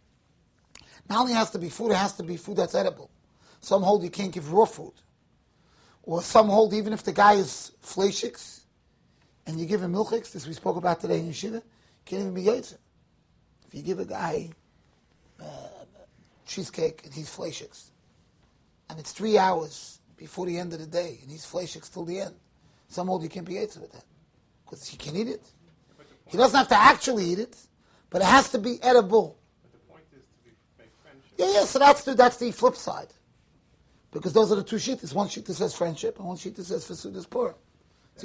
Not only has to be food, it has to be food that's edible. Some hold you can't give raw food. Or some hold even if the guy is fleishiks and you give him milchiks, this we spoke about today in Yeshiva, can't even be yotzer. If you give a guy cheesecake and he's fleishiks, and it's 3 hours before the end of the day and he's fleishiks till the end, some hold you can't be yotzer with that. Because he can eat it. He doesn't have to actually eat it, but it has to be edible. but the point is to make friendship. Yeah, so that's the flip side. Because those are the two shittas. One shitta says friendship, and one shitta says Fesudas Purim. So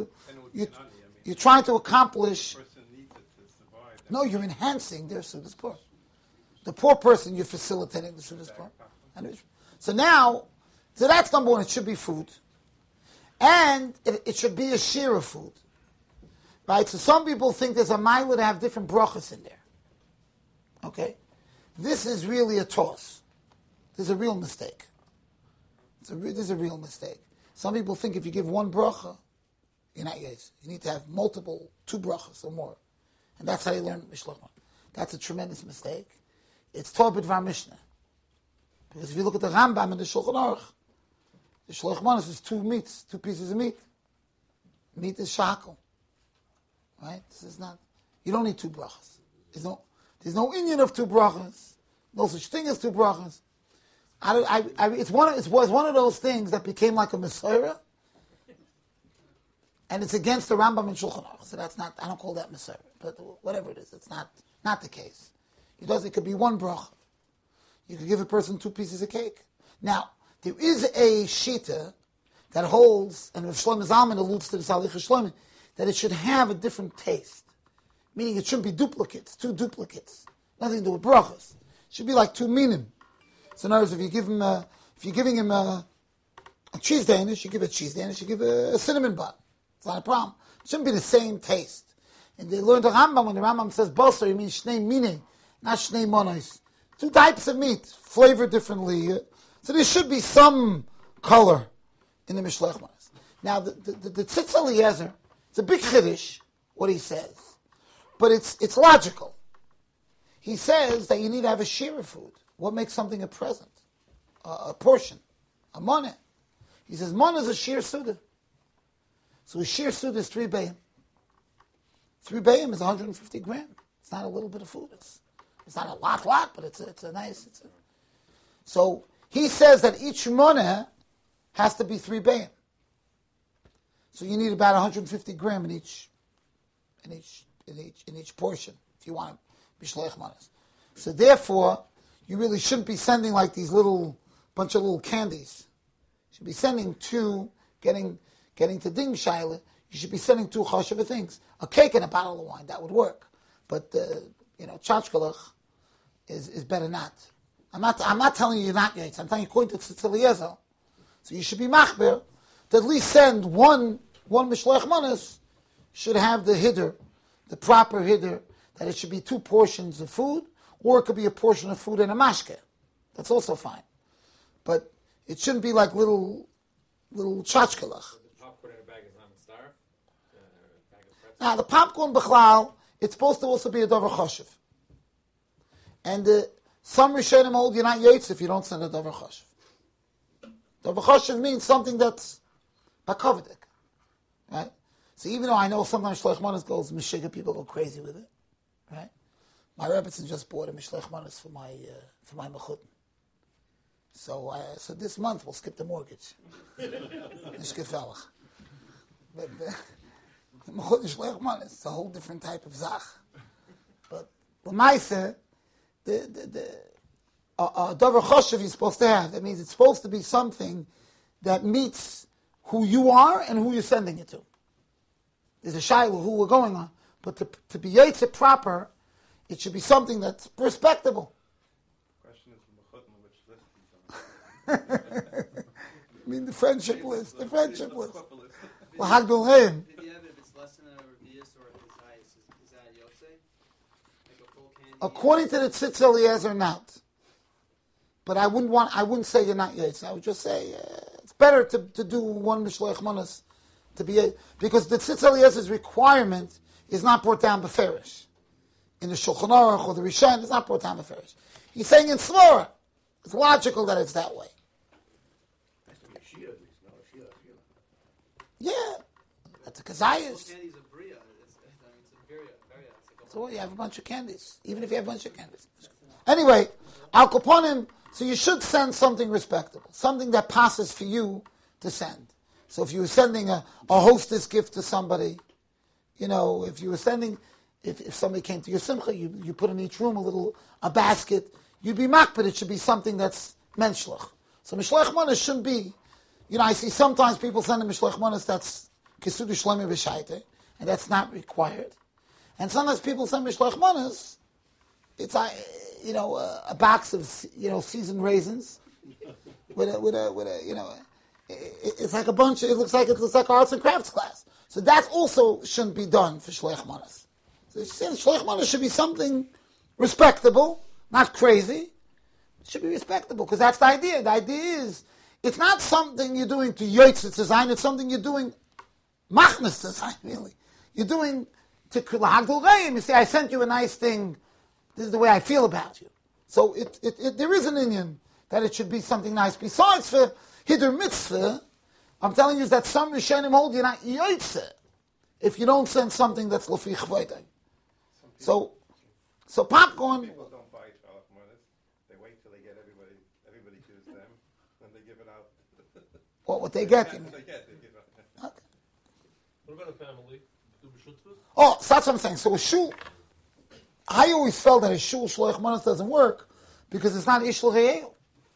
you're trying to accomplish. The person needs it to survive. No, you're enhancing their Sudas Purim. The poor person, you're facilitating the Sudas Purim. So now, So that's number one. It should be food. And it should be a share of food. Right? So some people think there's a mila to have different brachas in there. Okay? This is really a toss. This is a real mistake. This is a real mistake. Some people think if you give one bracha, you're not yes. You need to have multiple, 2 brachas or more. And that's how you learn Mishloach Manos. That's a tremendous mistake. It's taught b'dvar Mishnah. Because if you look at the Rambam and the Shulchan Aruch, the Shloch Manos is 2 meats, 2 pieces of meat. Meat is shackle. Right? This is not, you don't need 2 brachas. There's no Indian of 2 brachas. No such thing as 2 brachas. It was one of those things that became like a Messiah, and it's against the Rambam and Shulchan Aruch. So that's not, I don't call that Messiah. But whatever it is, it's not the case. It could be 1 bracha. You could give a person 2 pieces of cake. Now, there is a shita that holds, and Rav Shlomo Zalman alludes to the Salih Shlomo, that it should have a different taste. Meaning it shouldn't be duplicates, 2 duplicates. Nothing to do with brachas. It should be like 2 minim. So in other words, if you're giving him a cheese Danish, you give a cheese Danish, you give a cinnamon bun. It's not a problem. It shouldn't be the same taste. And they learned the Rambam, when the Rambam says basar, it means shnei mine, not shnei monos. 2 types of meat, flavored differently. So there should be some color in the Mishloach Manos. Now, the Tzitz Eliezer, it's a big chiddush, what he says. But it's logical. He says that you need to have a share of food. What makes something a present? A portion. A money. He says, money is a share suda. So a share suda is 3 bayim. 3 bayim is 150 grams. It's not a little bit of food. It's not a lot, but it's a nice. So he says that each money has to be 3 bayim. So you need about 150 grams in each portion if you want to Mishloach Manos. So therefore, you really shouldn't be sending like these bunch of little candies. You should be sending 2, getting to Ding Shaila, you should be sending 2 chashuva things. A cake and a bottle of wine, that would work. But, tchashkalach is better not. I'm not telling you you're not Yates. I'm telling you according to Tzitz Eliezer. So you should be machber to at least send one Mishloach Manos should have the hiddur, the proper hiddur, that it should be 2 portions of food, or it could be a portion of food and a mashke. That's also fine. But it shouldn't be like little tchashkalach. Popcorn in a bag is not starve. Now, the popcorn b'chlal, it's supposed to also be a davar choshev. And some Rishonim hold you're not yates if you don't send a davar choshev. Davar choshev means something that's bakavedik. Right? So even though I know sometimes Shloch Manos goes mishiga, people go crazy with it. Right? My Rebbetzin just bought a Mishloach Manos for my mechutin. So this month we'll skip the mortgage. Nishkefelach. But mechutin Mishloach Manos, it's a whole different type of zach. But l'maisa, the davar choshev you're supposed to have. That means it's supposed to be something that meets who you are and who you're sending it to. There's a shayla who we're going on. But to be yaitze proper, it should be something that's respectable. The question is from the which list I mean, the friendship list. Well, Hagdolheim. If you have it, if it's less than a revius or a kazayis, is that yotze? Like a full candy? According to the Tzitz Eliezer, not. But I wouldn't say you're not yaitze. I would just say it's better to do 1 Mishloach Manos to be because the Tzitz Eliezer's requirement is not brought down beferish. In the Shulchan Aruch or the Rishon, it's not brought down beferish. He's saying in Svara. It's logical that it's that way. Has to be a shia, at least, not a shia. Yeah. That's a kazayas. Full candy's a bria. It's a bria. It's like a So you have a bunch of candies. Even if you have a bunch of candies. Anyway, Al Kaponim, so you should send something respectable. Something that passes for you to send. So if you were sending a hostess gift to somebody, if you were sending, if somebody came to your simcha, you put in each room a basket, you'd be makbid, it should be something that's menshlich. So Mishloach Manos shouldn't be, I see sometimes people send a Mishloach Manos that's Kesudah Shlomi B'Shaite, and that's not required. And sometimes people send Mishloach Manos, it's a box of seasoned raisins, it's like a bunch. It looks like an arts and crafts class. So that also shouldn't be done for shleich manas. So shleich manas should be something respectable, not crazy. It should be respectable because that's the idea. The idea is it's not something you're doing to yotzes design. It's something you're doing machnas design. Really, you're doing to lahagdol reim. You say, I sent you a nice thing. This is the way I feel about you. So there is an inyan that it should be something nice. Besides for hidur mitzvah, I'm telling you that some Rishonim hold you're not yotzeh if you don't send something that's lefi chvoidai. So popcorn. People don't buy shalach manas. They wait till they get everybody gives them, then they give it out. What they get. They give it out. Okay. What about a family? Do b'shutfus? Oh, so that's what I'm saying. So a shul, I always felt that a shul shloich manas doesn't work because it's not ishul re'eu.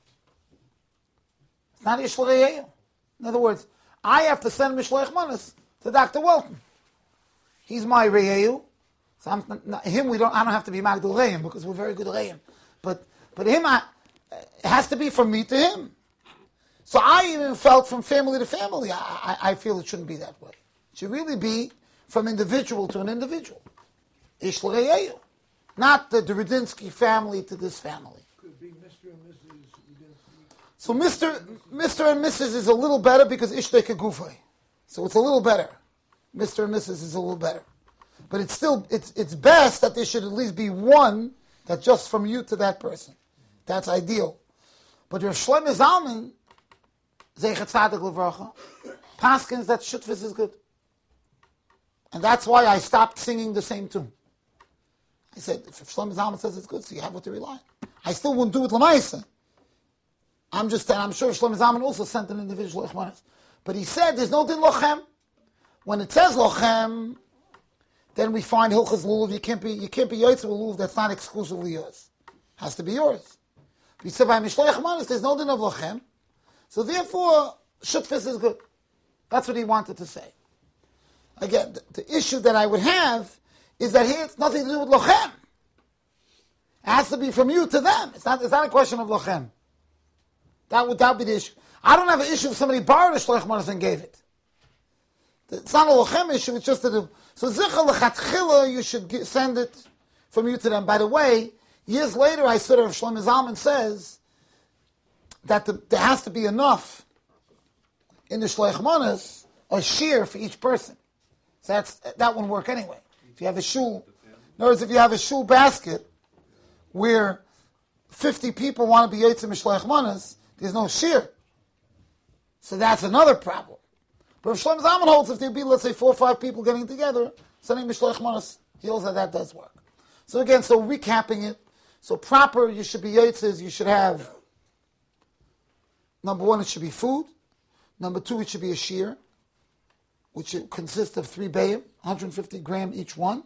It's not ishul re'eu. In other words, I have to send shloich manas to Dr. Welton. He's my re'eu. So I don't have to be Magdal Re'im because we're very good Re'im. But him, it has to be from me to him. So I even felt from family to family, I feel it shouldn't be that way. It should really be from individual to an individual. Ish l're'eyu. Not the Rudinsky family to this family. Could be Mr. and Mrs. Rudinsky. So Mr. and Mrs. is a little better because Ishtei Kegufay. So it's a little better. Mr. and Mrs. is a little better. But it's still, it's best that there should at least be one that's just from you to that person. That's ideal. But Rav Shlomo Zalman, Zeichet Tzadik Levracha, paskins that shutfus is good. And that's why I stopped singing the same tune. I said, if Shlomo Zalman says it's good, so you have what to rely on. I still wouldn't do it l'maisa. I'm sure Shlomo Zalman also sent an individual ichmanis. But he said there's no din lochem. When it says lochem, then we find Hilchas Lulav, you can't be Yotze with Lulav that's not exclusively yours. Has to be yours. But he said by Mishloach Manas, there's no din of Lochem. So therefore, Shutfis is good. That's what he wanted to say. Again, the issue that I would have is that here it's nothing to do with Lochem. It has to be from you to them. It's not a question of Lochem. That would be the issue. I don't have an issue if somebody borrowed a Shloach Manas and gave it. It's not a Lochem issue, it's just so Zichel L'chatchila, you should send it from you to them. By the way, years later, I saw Rav Shlomo Zalman says that there has to be enough in the Shloach Manas, a shear for each person. So that wouldn't work anyway. If you have a shul, in other words, if you have a shul basket where 50 people want to be Yotze Mishloach Manas, there's no shear. So that's another problem. But if Shlomo Zalman holds, if there be, let's say, 4 or 5 people getting together, sending Mishloach Manas, he holds that does work. So again, so recapping it, so proper, you should be Yotzes, you should have, number 1, it should be food. Number 2, it should be a shear, which consists of 3 bayim, 150 gram each one.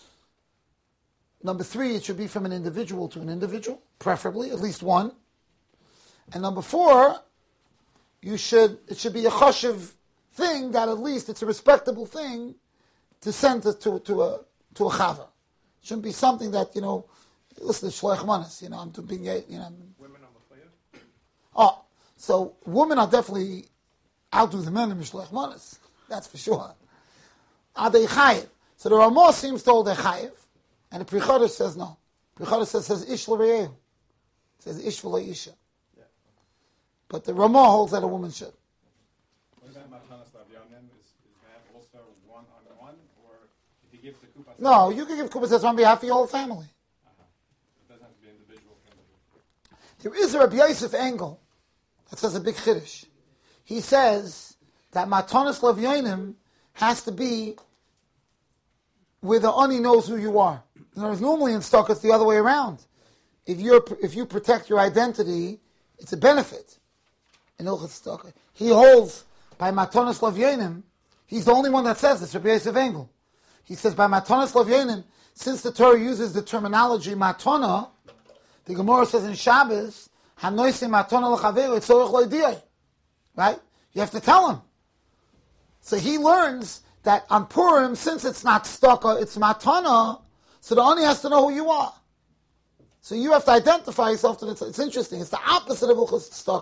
Number 3, it should be from an individual to an individual, preferably, at least one. And number 4, it should be a chashiv thing that at least it's a respectable thing to send it to a chava. It shouldn't be something that, listen to Shloach Manas, I'm being, Women on the player? Oh, so women are definitely outdo the men in Shloach Manas. That's for sure. Are they chayiv? So the Ramah seems to hold they're chayiv, and the Pri Chodesh says no. Pri Chodesh says ish l're'ehu. Says ish v'lo isha. Yeah. But the Ramah holds that a woman should. What about Matanas Lavyonim? Is that also one-on-one, or if he gives the kupas? No, you can give kupas on behalf of your whole family. It doesn't have to be individual. There is a Rabbi Yosef angle that says a big chiddush. He says that Matanas Lavyonim has to be where the ani knows who you are. In other words, normally in stock it's the other way around. If you protect your identity, it's a benefit. In Ilchot Stock, he holds by Matanas Lavyonim. He's the only one that says this. Rabbi Yosef Engel. He says by Matanas Lavyonim, since the Torah uses the terminology matana, the Gemara says in Shabbos, Hanoisi matana l'chaveru etzorich lo'idiyah. Right? You have to tell him. So he learns that on Purim, since it's not stalker, it's matana, so the ani has to know who you are. So you have to identify yourself to the, it's interesting. It's the opposite of Ilchos Stalker.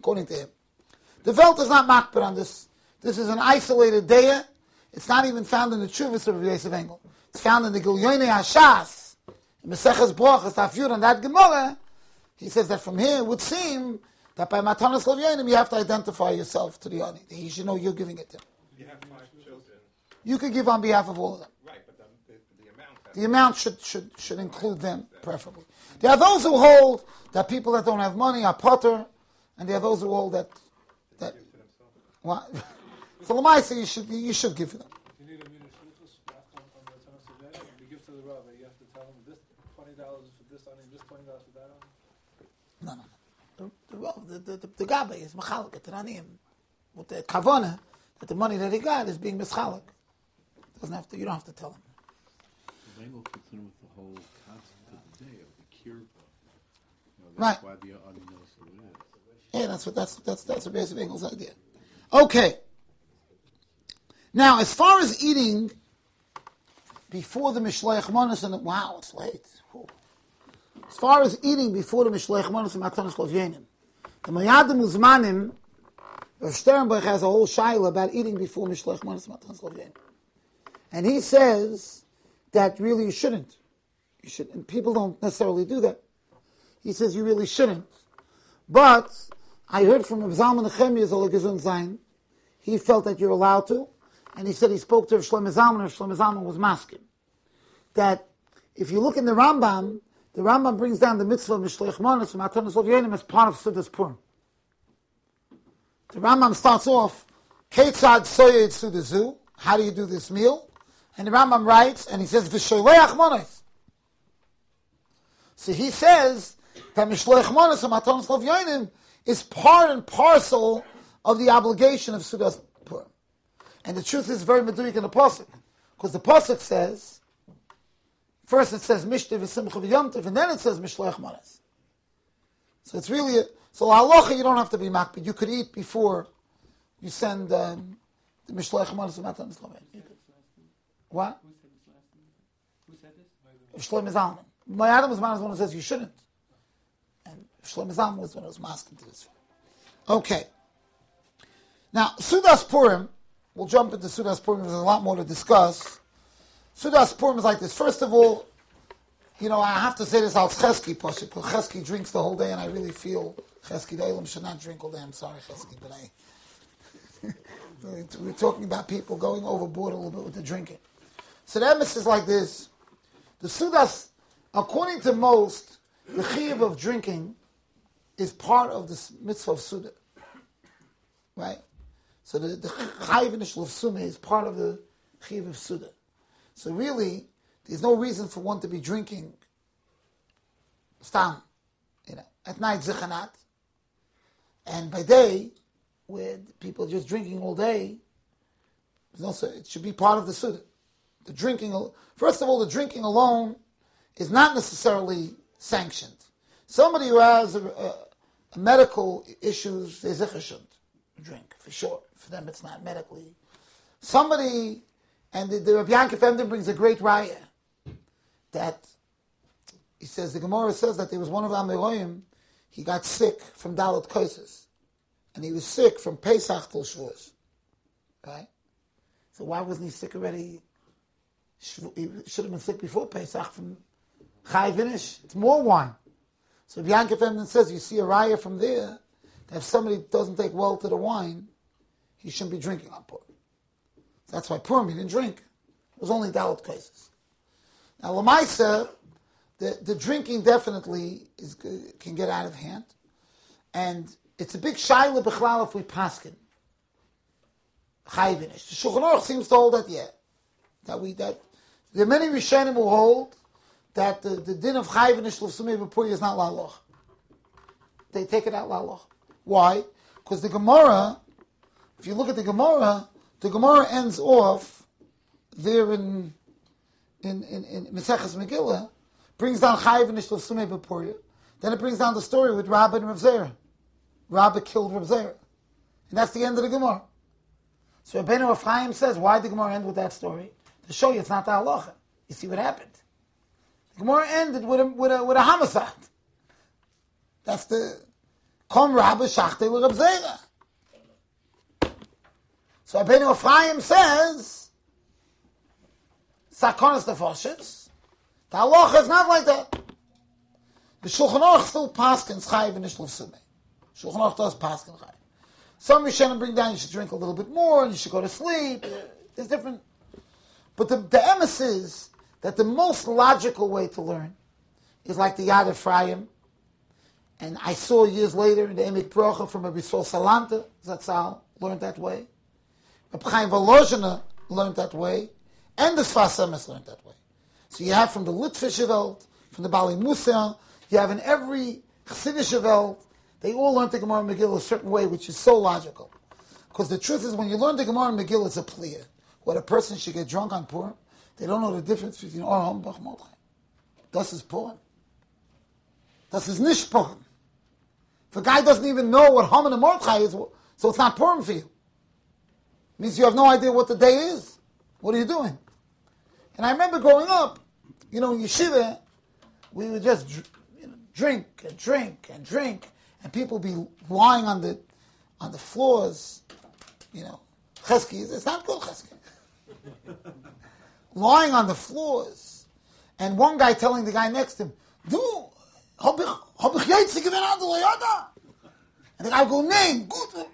according to him. The Welt is not makbid on this. This is an isolated daya. It's not even found in the Chuvas of Yosef Engel. It's found in the Gilyonei Hashas, in Meseches Brachos, Afyur, and that Gemara. He says that from here it would seem that by Matanos Levyonim you have to identify yourself to the Ani. He should know you're giving it to him. You have 5 children. You could give on behalf of all of them. Right, but the amount... The amount should include them, preferably. There are those who hold that people that don't have money are potter, and there are those who hold that what? So Lamaisa, you should give to them. You need a minute shlichus on the Tanas Aveda. You give to the rabbi. You have to tell him this $20 for this on him, this $20 for that on him. No. The Gabe is Mechalek at Raniyim. With the Kavana, that the money that he got is being Mischalek. You don't have to tell him. The Bible fits in with the whole concept of the day, of the kirva. Right. That's why the Ani knows who it is. Yeah, that's what Beis Engel's idea. Okay. Now, as far as eating before the Mishleach Manos, and wow, it's late. Whew. As far as eating before the Mishleach Manos and Matanos Levyonim, the Mayadim Uzmanim, Rav Sternberg has a whole shaila about eating before Mishleach Manos and Matanos Levyonim. And he says that really you shouldn't. You should, and people don't necessarily do that. He says you really shouldn't. But I heard from Rav Zalman Nechemia Zola Gesund Zayin, he felt that you're allowed to, and he said he spoke to Rav Shlomo Zalman, and Rav Shlomo Zalman was masking. That if you look in the Rambam brings down the mitzvah of Mishleach Manos and Matanos Levyonim as part of Sudas Purim. The Rambam starts off, Ketzad Soyed Sudazu, how do you do this meal? And the Rambam writes, and he says, V'sholeach Manos. So he says that Mishleach Manos and Matanos Levyonim is part and parcel of the obligation of Sudas Purim. And the truth is very medurik in the pasuk, because the pasuk says, first it says Mishte v'simcha v'yomtiv, and then it says Mishleach Manos. So it's really so halacha you don't have to be makbid. You could eat before you send the Mishleach Manos and Matanos Levyonim. What? Who said this? Shlomo Zalman. My Adam was one who says you shouldn't, and Shlomo Zalman was one who was masking to this. Okay. Now, Sudas Purim, we'll jump into Sudas Purim, there's a lot more to discuss. Sudas Purim is like this. First of all, I have to say this out Chesky Pasuk, because Chesky drinks the whole day, and I really feel Chesky, the Elam should not drink all day. I'm sorry, Chesky, but we're talking about people going overboard a little bit with the drinking. So the emes is like this. The Sudas, according to most, the chiyuv of drinking is part of the mitzvah of Suda. Right? So the chayv initial of Sumah is part of the chiyuv of Suda. So really, there's no reason for one to be drinking stam, at night zichanat, and by day, where people are just drinking all day, it should be part of the Suda. The drinking, first of all, the drinking alone is not necessarily sanctioned. Somebody who has a medical issues, they shouldn't drink, for sure. For them, it's not medically. Somebody, and the Rabbi Yankov Emden brings a great raya, that he says, the Gemara says that there was one of Amiroyim, he got sick from Dalet Kosos, and he was sick from Pesach till Shavuos. Right? So why wasn't he sick already? He should have been sick before Pesach from Chai Vinish. It's more wine. So Bianca Femden says, you see a raya from there, that if somebody doesn't take well to the wine, he shouldn't be drinking on Purim. So that's why Purim he didn't drink. It was only Dalet cases. Now Lamaisa, the drinking definitely can get out of hand. And it's a big shaila b'chlal if we paskin. Chai Vinish. The Shulchan Aruch seems to hold that, that there are many Rishonim who hold that the din of Chai Vinish L'Sumei B'Puri is not La'aloch. They take it out La'aloch. Why? Because the Gemara, if you look at the Gemara ends off there in Meseches Megillah, brings down Chai Vinish L'Sumei B'Puri. Then it brings down the story with Rabbah and Rav Zera. Rabbah killed Rav Zera. And that's the end of the Gemara. So Rabbeinu Ephraim says, why did the Gemara end with that story? To show you it's not the halacha. You see what happened. The Gemara ended with a homicide. That's the Kom Rabbi Shachtei l'Reb Zera. So Rabbeinu Ephraim says, Sakonas Nefashis. The halacha is not like that. The Shulchan Aruch still paskins chayiv in Ishlav Sumei. Shulchan Aruch does paskin chayiv. Some Rishonim bring down you should drink a little bit more and you should go to sleep. There's different. But the emes is that the most logical way to learn is like the Yad Ephraim. And I saw years later in the Emek Brocha from Rabbi Sol Salanta, Zatzal, learned that way. Rabbi Chaim Volozhiner learned that way. And the Sfas Emes learned that way. So you have from the Litvische Welt, from the Bali Musa, you have in every Chassidish Welt, they all learn the Gemara and Megillah a certain way, which is so logical. Because the truth is, when you learn the Gemara and Megillah, it's a pliya. What a person should get drunk on Purim, they don't know the difference between Or Hambach and Mordechai. Das is Purim. Das is nicht Purim. If a guy doesn't even know what Haman and Mordechai is, so it's not Purim for you. It means you have no idea what the day is. What are you doing? And I remember growing up, in yeshiva, we would just drink and drink and drink, and people be lying on the floors, Chesky, it's not good Chesky. Lying on the floors, and one guy telling the guy next to him, "Du, hab ich jetzt gewinnt an der Loyada?" And the guy go, "Nein, gut."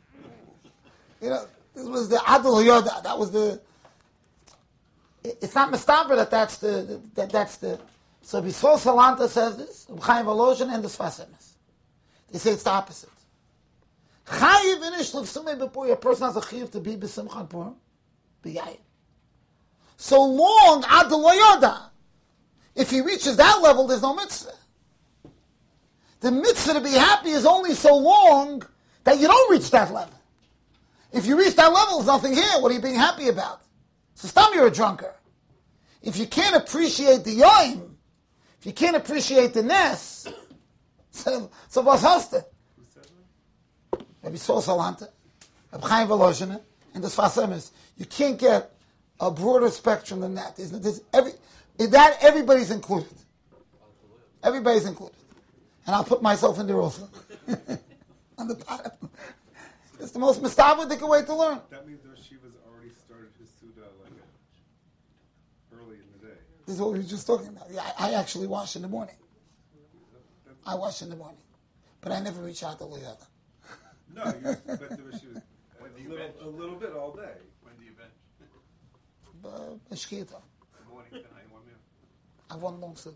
This was the Adel Yoda. That was the. It's not mistaber that's the. So B'Sol Salanta says this. Chaim Volozhin and the Sfas Emes. They say it's the opposite. Chayiv in Ishlav Sumei b'Purim. A person has a chayiv to be b'Simcha Purim, b'Yayin. So long Adel Yoda. If he reaches that level, there's no mitzvah. The mitzvah to be happy is only so long that you don't reach that level. If you reach that level, there's nothing here. What are you being happy about? So stop, you're a drunkard. If you can't appreciate the yoim, if you can't appreciate the nes, so what's hosted? Maybe Sol Salanta, Reb Chaim Volozhiner, and the Sfas Emes. You can't get a broader spectrum than that. Everybody's included. Everybody's included. And I'll put myself in there also. On the bottom. It's the most mistavidic way to learn. That means the Yeshiva's already started his Suda early in the day. This is what we were just talking about. Yeah, I actually wash in the morning. I wash in the morning. But I never reach out to Liyada. No, but the Yeshiva's a little bit all day. When do you bench? B'shkita. The morning, then I want I have one long Suda.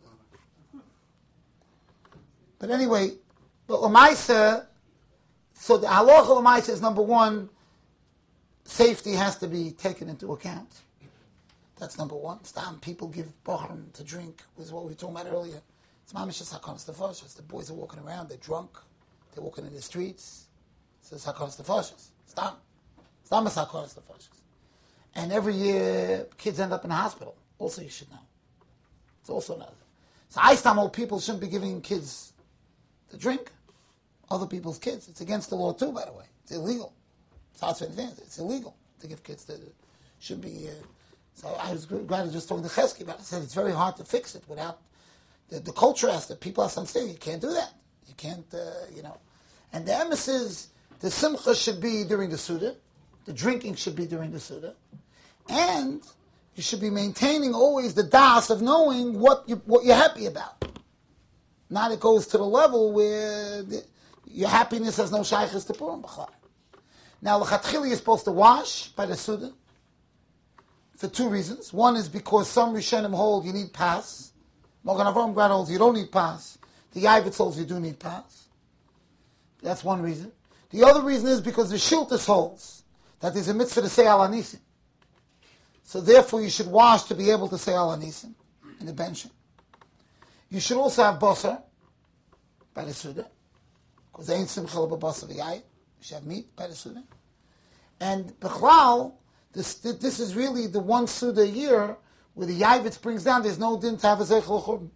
But anyway, but Lamaisa, so the halacha Lamaisa is number one, safety has to be taken into account. That's number one. People give bochum to drink, was what we were talking about earlier. It's mamishas hakonas nefashos. The boys are walking around, they're drunk, they're walking in the streets. So it's hakonas nefashos. Stam is hakonas nefashos. And every year, kids end up in the hospital. Also, you should know. It's also another. So old people shouldn't be giving kids to drink. Other people's kids. It's against the law too, by the way. It's illegal. It's illegal to give kids to. Should be. So I was glad to just talking to Chesky about it. I said it's very hard to fix it without the culture has to. People have to understand you can't do that. You can't, And the emes is the simcha should be during the Suda. The drinking should be during the Suda. And you should be maintaining always the das of knowing what you're happy about. Not it goes to the level where your happiness has no shaykhs to Purim b'chlal. Now, l'chatchili is supposed to wash by the Suda for two reasons. One is because some Rishonim hold you need pas. Mogan Avram Grad holds you don't need pas. The Yavitz holds you do need pas. That's one reason. The other reason is because the Shiltus holds that there's a mitzvah to say Al Anisim. So therefore you should wash to be able to say Al Anisim in the bench. You should also have basar by the Suda, because they ain't simcha basar v'yayit. You should have meat by the Suda. And b'chlal, this is really the one Suda a year where the Yavitz brings down, there's no din to have a zeichel churban.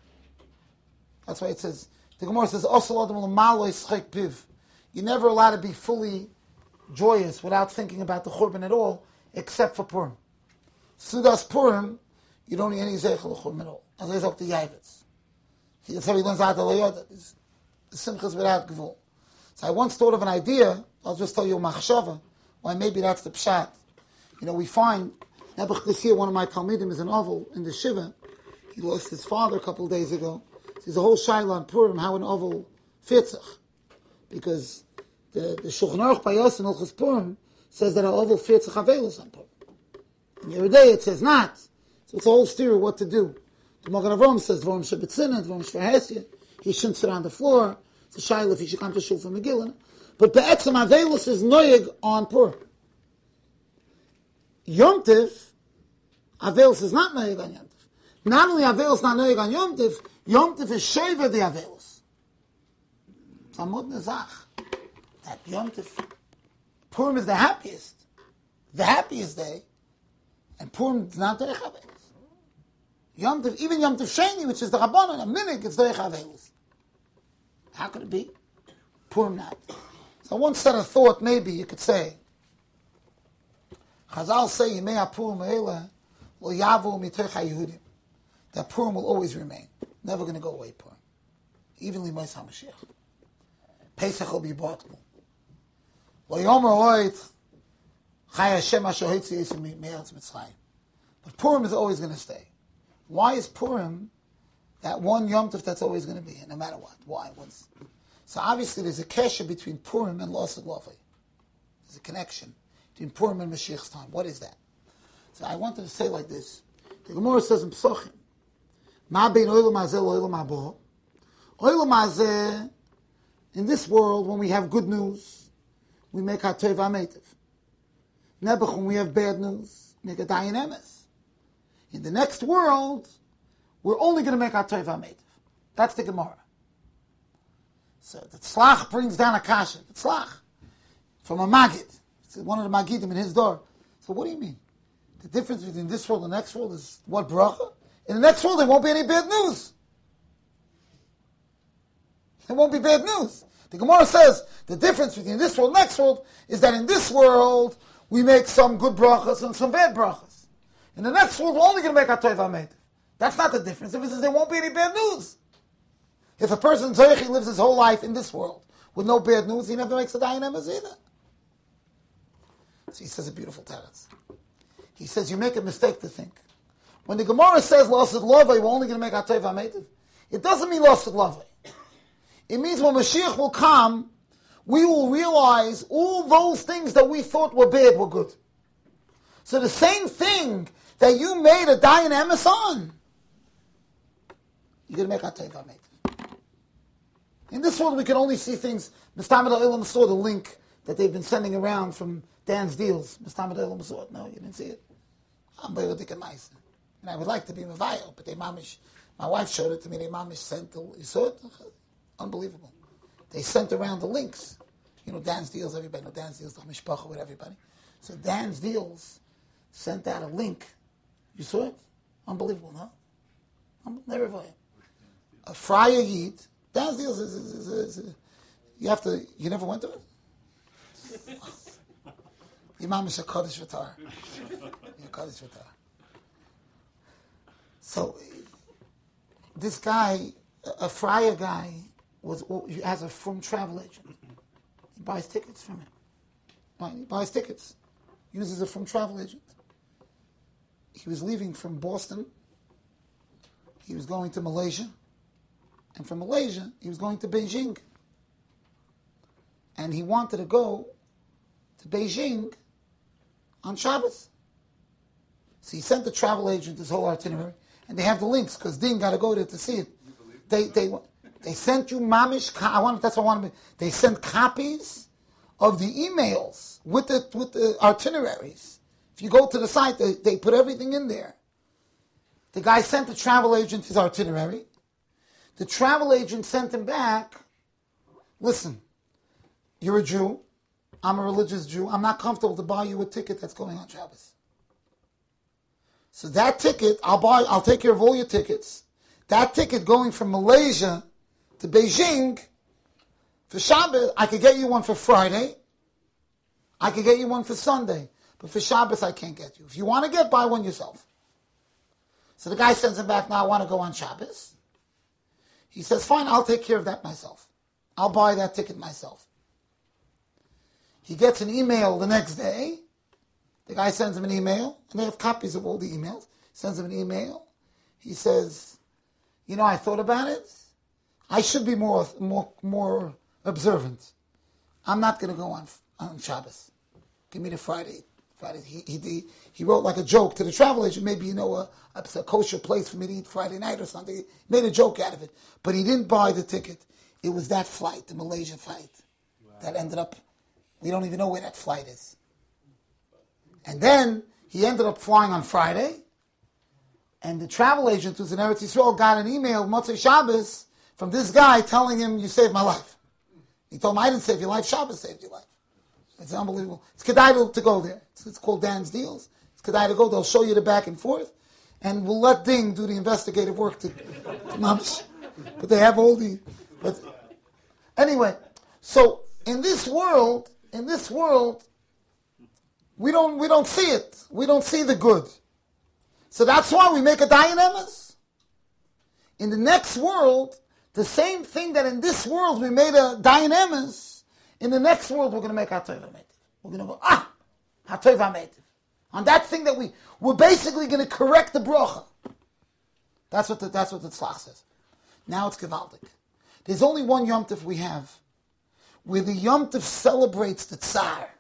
That's why it says, the Gemara says, Osel adam l'malo yischek piv. You're never allowed to be fully joyous without thinking about the churban at all, except for Purim. Sudas Purim, you don't need any zeichel churban at all. As I talk to Yavitz. That's how he learns out the Leyoda. The simchas without gvul. So I once thought of an idea, I'll just tell you a machshava, why maybe that's the pshat. We find, Nebuch this year, one of my Talmidim is an oval in the Shiva. He lost his father a couple of days ago. So there's a whole shaila on Purim, how an oval fitzach. Because the Shulchan Aruch by Yosef in Hilchos Purim says that an oval fitzach avelus on Purim. In Yeridei it says not. So it's a whole steer of what to do. The Magen Avraham says, Dvorim shebetzina, Dvorim shverhesya. He shouldn't sit on the floor. It's a shaila if he should come to shul for Megillah. But be'etzem avelus is noyeg on Purim. Yom Tiv, avelus is not noyeg on Yom Tiv. Not only avelus not noyeg on Yom Tiv is sheva the avelus. It's amud nezach. That Yom Tiv, Purim is the happiest day, and Purim is not doich avelus. Yom Tiv, even Yom Tiv Sheni, which is the Rabbanon, a minig, it's doich avelus. How could it be? Purim not. So one set of thought, maybe you could say, Chazal say, Yimei HaPurim Eila Lo Yavu Mitoich HaYehudim. That Purim will always remain. Never going to go away, Purim. Even Limos HaMashiach. Pesach will be bottled. Lo Yomer Oit Chai Hashem Asher Hoitzi Yisem Me'eretz Mitzrayim. But Purim is always going to stay. Why is Purim that one Yom Tov that's always going to be here, no matter what? Why? So obviously there's a kesher between Purim and Losad Lovei. There's a connection between Purim and Mashiach's time. What is that? So I wanted to say like this. The Gemara says in Psochim, Ma bein oilam hazeh lo oilam habo. Oilam hazeh, in this world, when we have good news, we make HaTov HaMeitiv. Nebuch, when we have bad news, make a Dayan Emes. In the next world, we're only going to make HaTov HaMeitiv. That's the Gemara. So the Tzlach brings down a kasha. The Tzlach, from a Magid. It's one of the Magidim in his door. So what do you mean? The difference between this world and the next world is what bracha? In the next world, there won't be any bad news. There won't be bad news. The Gemara says the difference between this world and next world is that in this world, we make some good brachas and some bad brachas. In the next world, we're only going to make HaTov HaMeitiv. That's not the difference. The difference is there won't be any bad news. If a person Zoichi lives his whole life in this world with no bad news, he never makes a Dayan Emes either. So he says a beautiful teretz. He says you make a mistake to think. When the Gemara says Losad Lovei, we're only going to make HaTov HaMeitiv, it doesn't mean Losad Lovei. It means when Mashiach will come, we will realize all those things that we thought were bad were good. So the same thing that you made a Dayan Emes on, you're going to make HaTov HaMeitiv. In this world, we can only see things. Mistamid HaOlam saw the link that they've been sending around from Dan's Deals. Mistamid HaOlam saw it. No, you didn't see it. And I would like to be Mavayo, but my wife showed it to me. They mamish sent you saw it? Unbelievable. They sent around the links. Dan's Deals, everybody knows Dan's Deals, the Mishpacha with everybody. So Dan's Deals sent out a link. You saw it? Unbelievable, no? Never mind. A Friar Yid. Dan's Deals is you never went to it? Imam is a Kodesh V'Tar. Kodesh V'Tar. So, this guy, a Friar guy, has a Frum travel agent. He buys tickets from him. Right? He buys tickets. Uses a Frum travel agent. He was leaving from Boston. He was going to Malaysia. And from Malaysia, he was going to Beijing. And he wanted to go to Beijing on Shabbos. So he sent the travel agent his whole itinerary. And they have the links, because Dean got to go there to see it. They sent you mamish, that's what I want to be. They sent copies of the emails with the itineraries. If you go to the site, they put everything in there. The guy sent the travel agent his itinerary. The travel agent sent him back, listen, you're a Jew, I'm a religious Jew, I'm not comfortable to buy you a ticket that's going on Shabbos. So that ticket, I'll take care of all your tickets. That ticket going from Malaysia to Beijing, for Shabbos, I could get you one for Friday, I could get you one for Sunday, but for Shabbos I can't get you. If you want to buy one yourself. So the guy sends him back, now I want to go on Shabbos. He says, fine, I'll take care of that myself. I'll buy that ticket myself. He gets an email the next day. The guy sends him an email, and they have copies of all the emails. Sends him an email. He says, I thought about it. I should be more observant. I'm not going to go on Shabbos. Give me the Friday. He wrote like a joke to the travel agent. Maybe a kosher place for me to eat Friday night or something. He made a joke out of it. But he didn't buy the ticket. It was that flight, the Malaysia flight, that ended up, we don't even know where that flight is. And then he ended up flying on Friday, and the travel agent who's in Eretz Yisrael got an email, Motzei Shabbos, from this guy telling him, you saved my life. He told him, I didn't save your life, Shabbos saved your life. It's unbelievable. It's kedai to go there. It's called Dan's Deals. It's kedai to go. They'll show you the back and forth, and we'll let Ding do the investigative work to Mamish. But they have all the... But anyway, so in this world, we don't see it. We don't see the good. So that's why we make a dayan emes. In the next world, the same thing that in this world we made a dayan emes, in the next world we're going to make hatov hametiv. We're going to go, hatov hametiv. On that thing that we're basically going to correct the bracha. That's what the tzlach says. Now it's gewaldig. There's only one Yom Tov we have, where the Yom Tov celebrates the Tsar.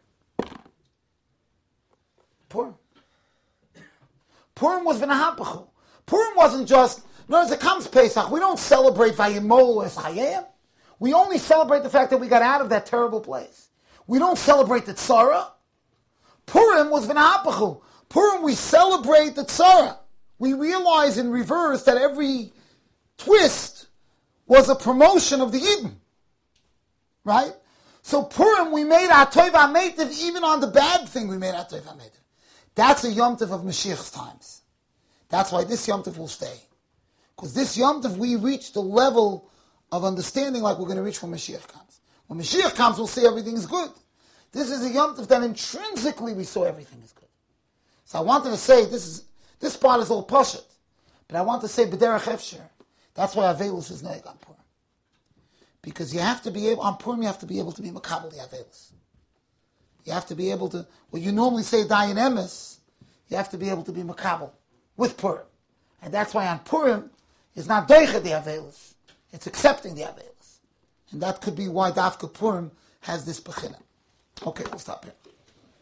Purim. Purim was v'nahapachu. Purim wasn't just, as it comes Pesach, we don't celebrate Vayimolu es Chayim. We only celebrate the fact that we got out of that terrible place. We don't celebrate the Tzara. Purim was v'nahapachu. Purim, we celebrate the Tzara. We realize in reverse that every twist was a promotion of the Yidden. Right? So Purim, we made hatov hametiv, even on the bad thing we made hatov hametiv. That's a Yom Tov of Mashiach's times. That's why this Yom Tov will stay. Because this Yom Tov, we reach the level of understanding like we're going to reach when Mashiach comes. When Mashiach comes, we'll see everything is good. This is a Yom Tov that intrinsically we saw everything is good. So I wanted to say, this part is all Pashat. But I want to say, B'derech Efsher. That's why Avelus is Noeg on Purim. Because you have to be able, on Purim, you have to be able to be Makabel the Avelus. You have to be able to, what you normally say dayan emes, you have to be able to be Makabel with Purim. And that's why on Purim, it's not Doicha the Avelus, it's accepting the Avelus. And that could be why Dafka Purim has this Bechina. Okay, we'll stop here.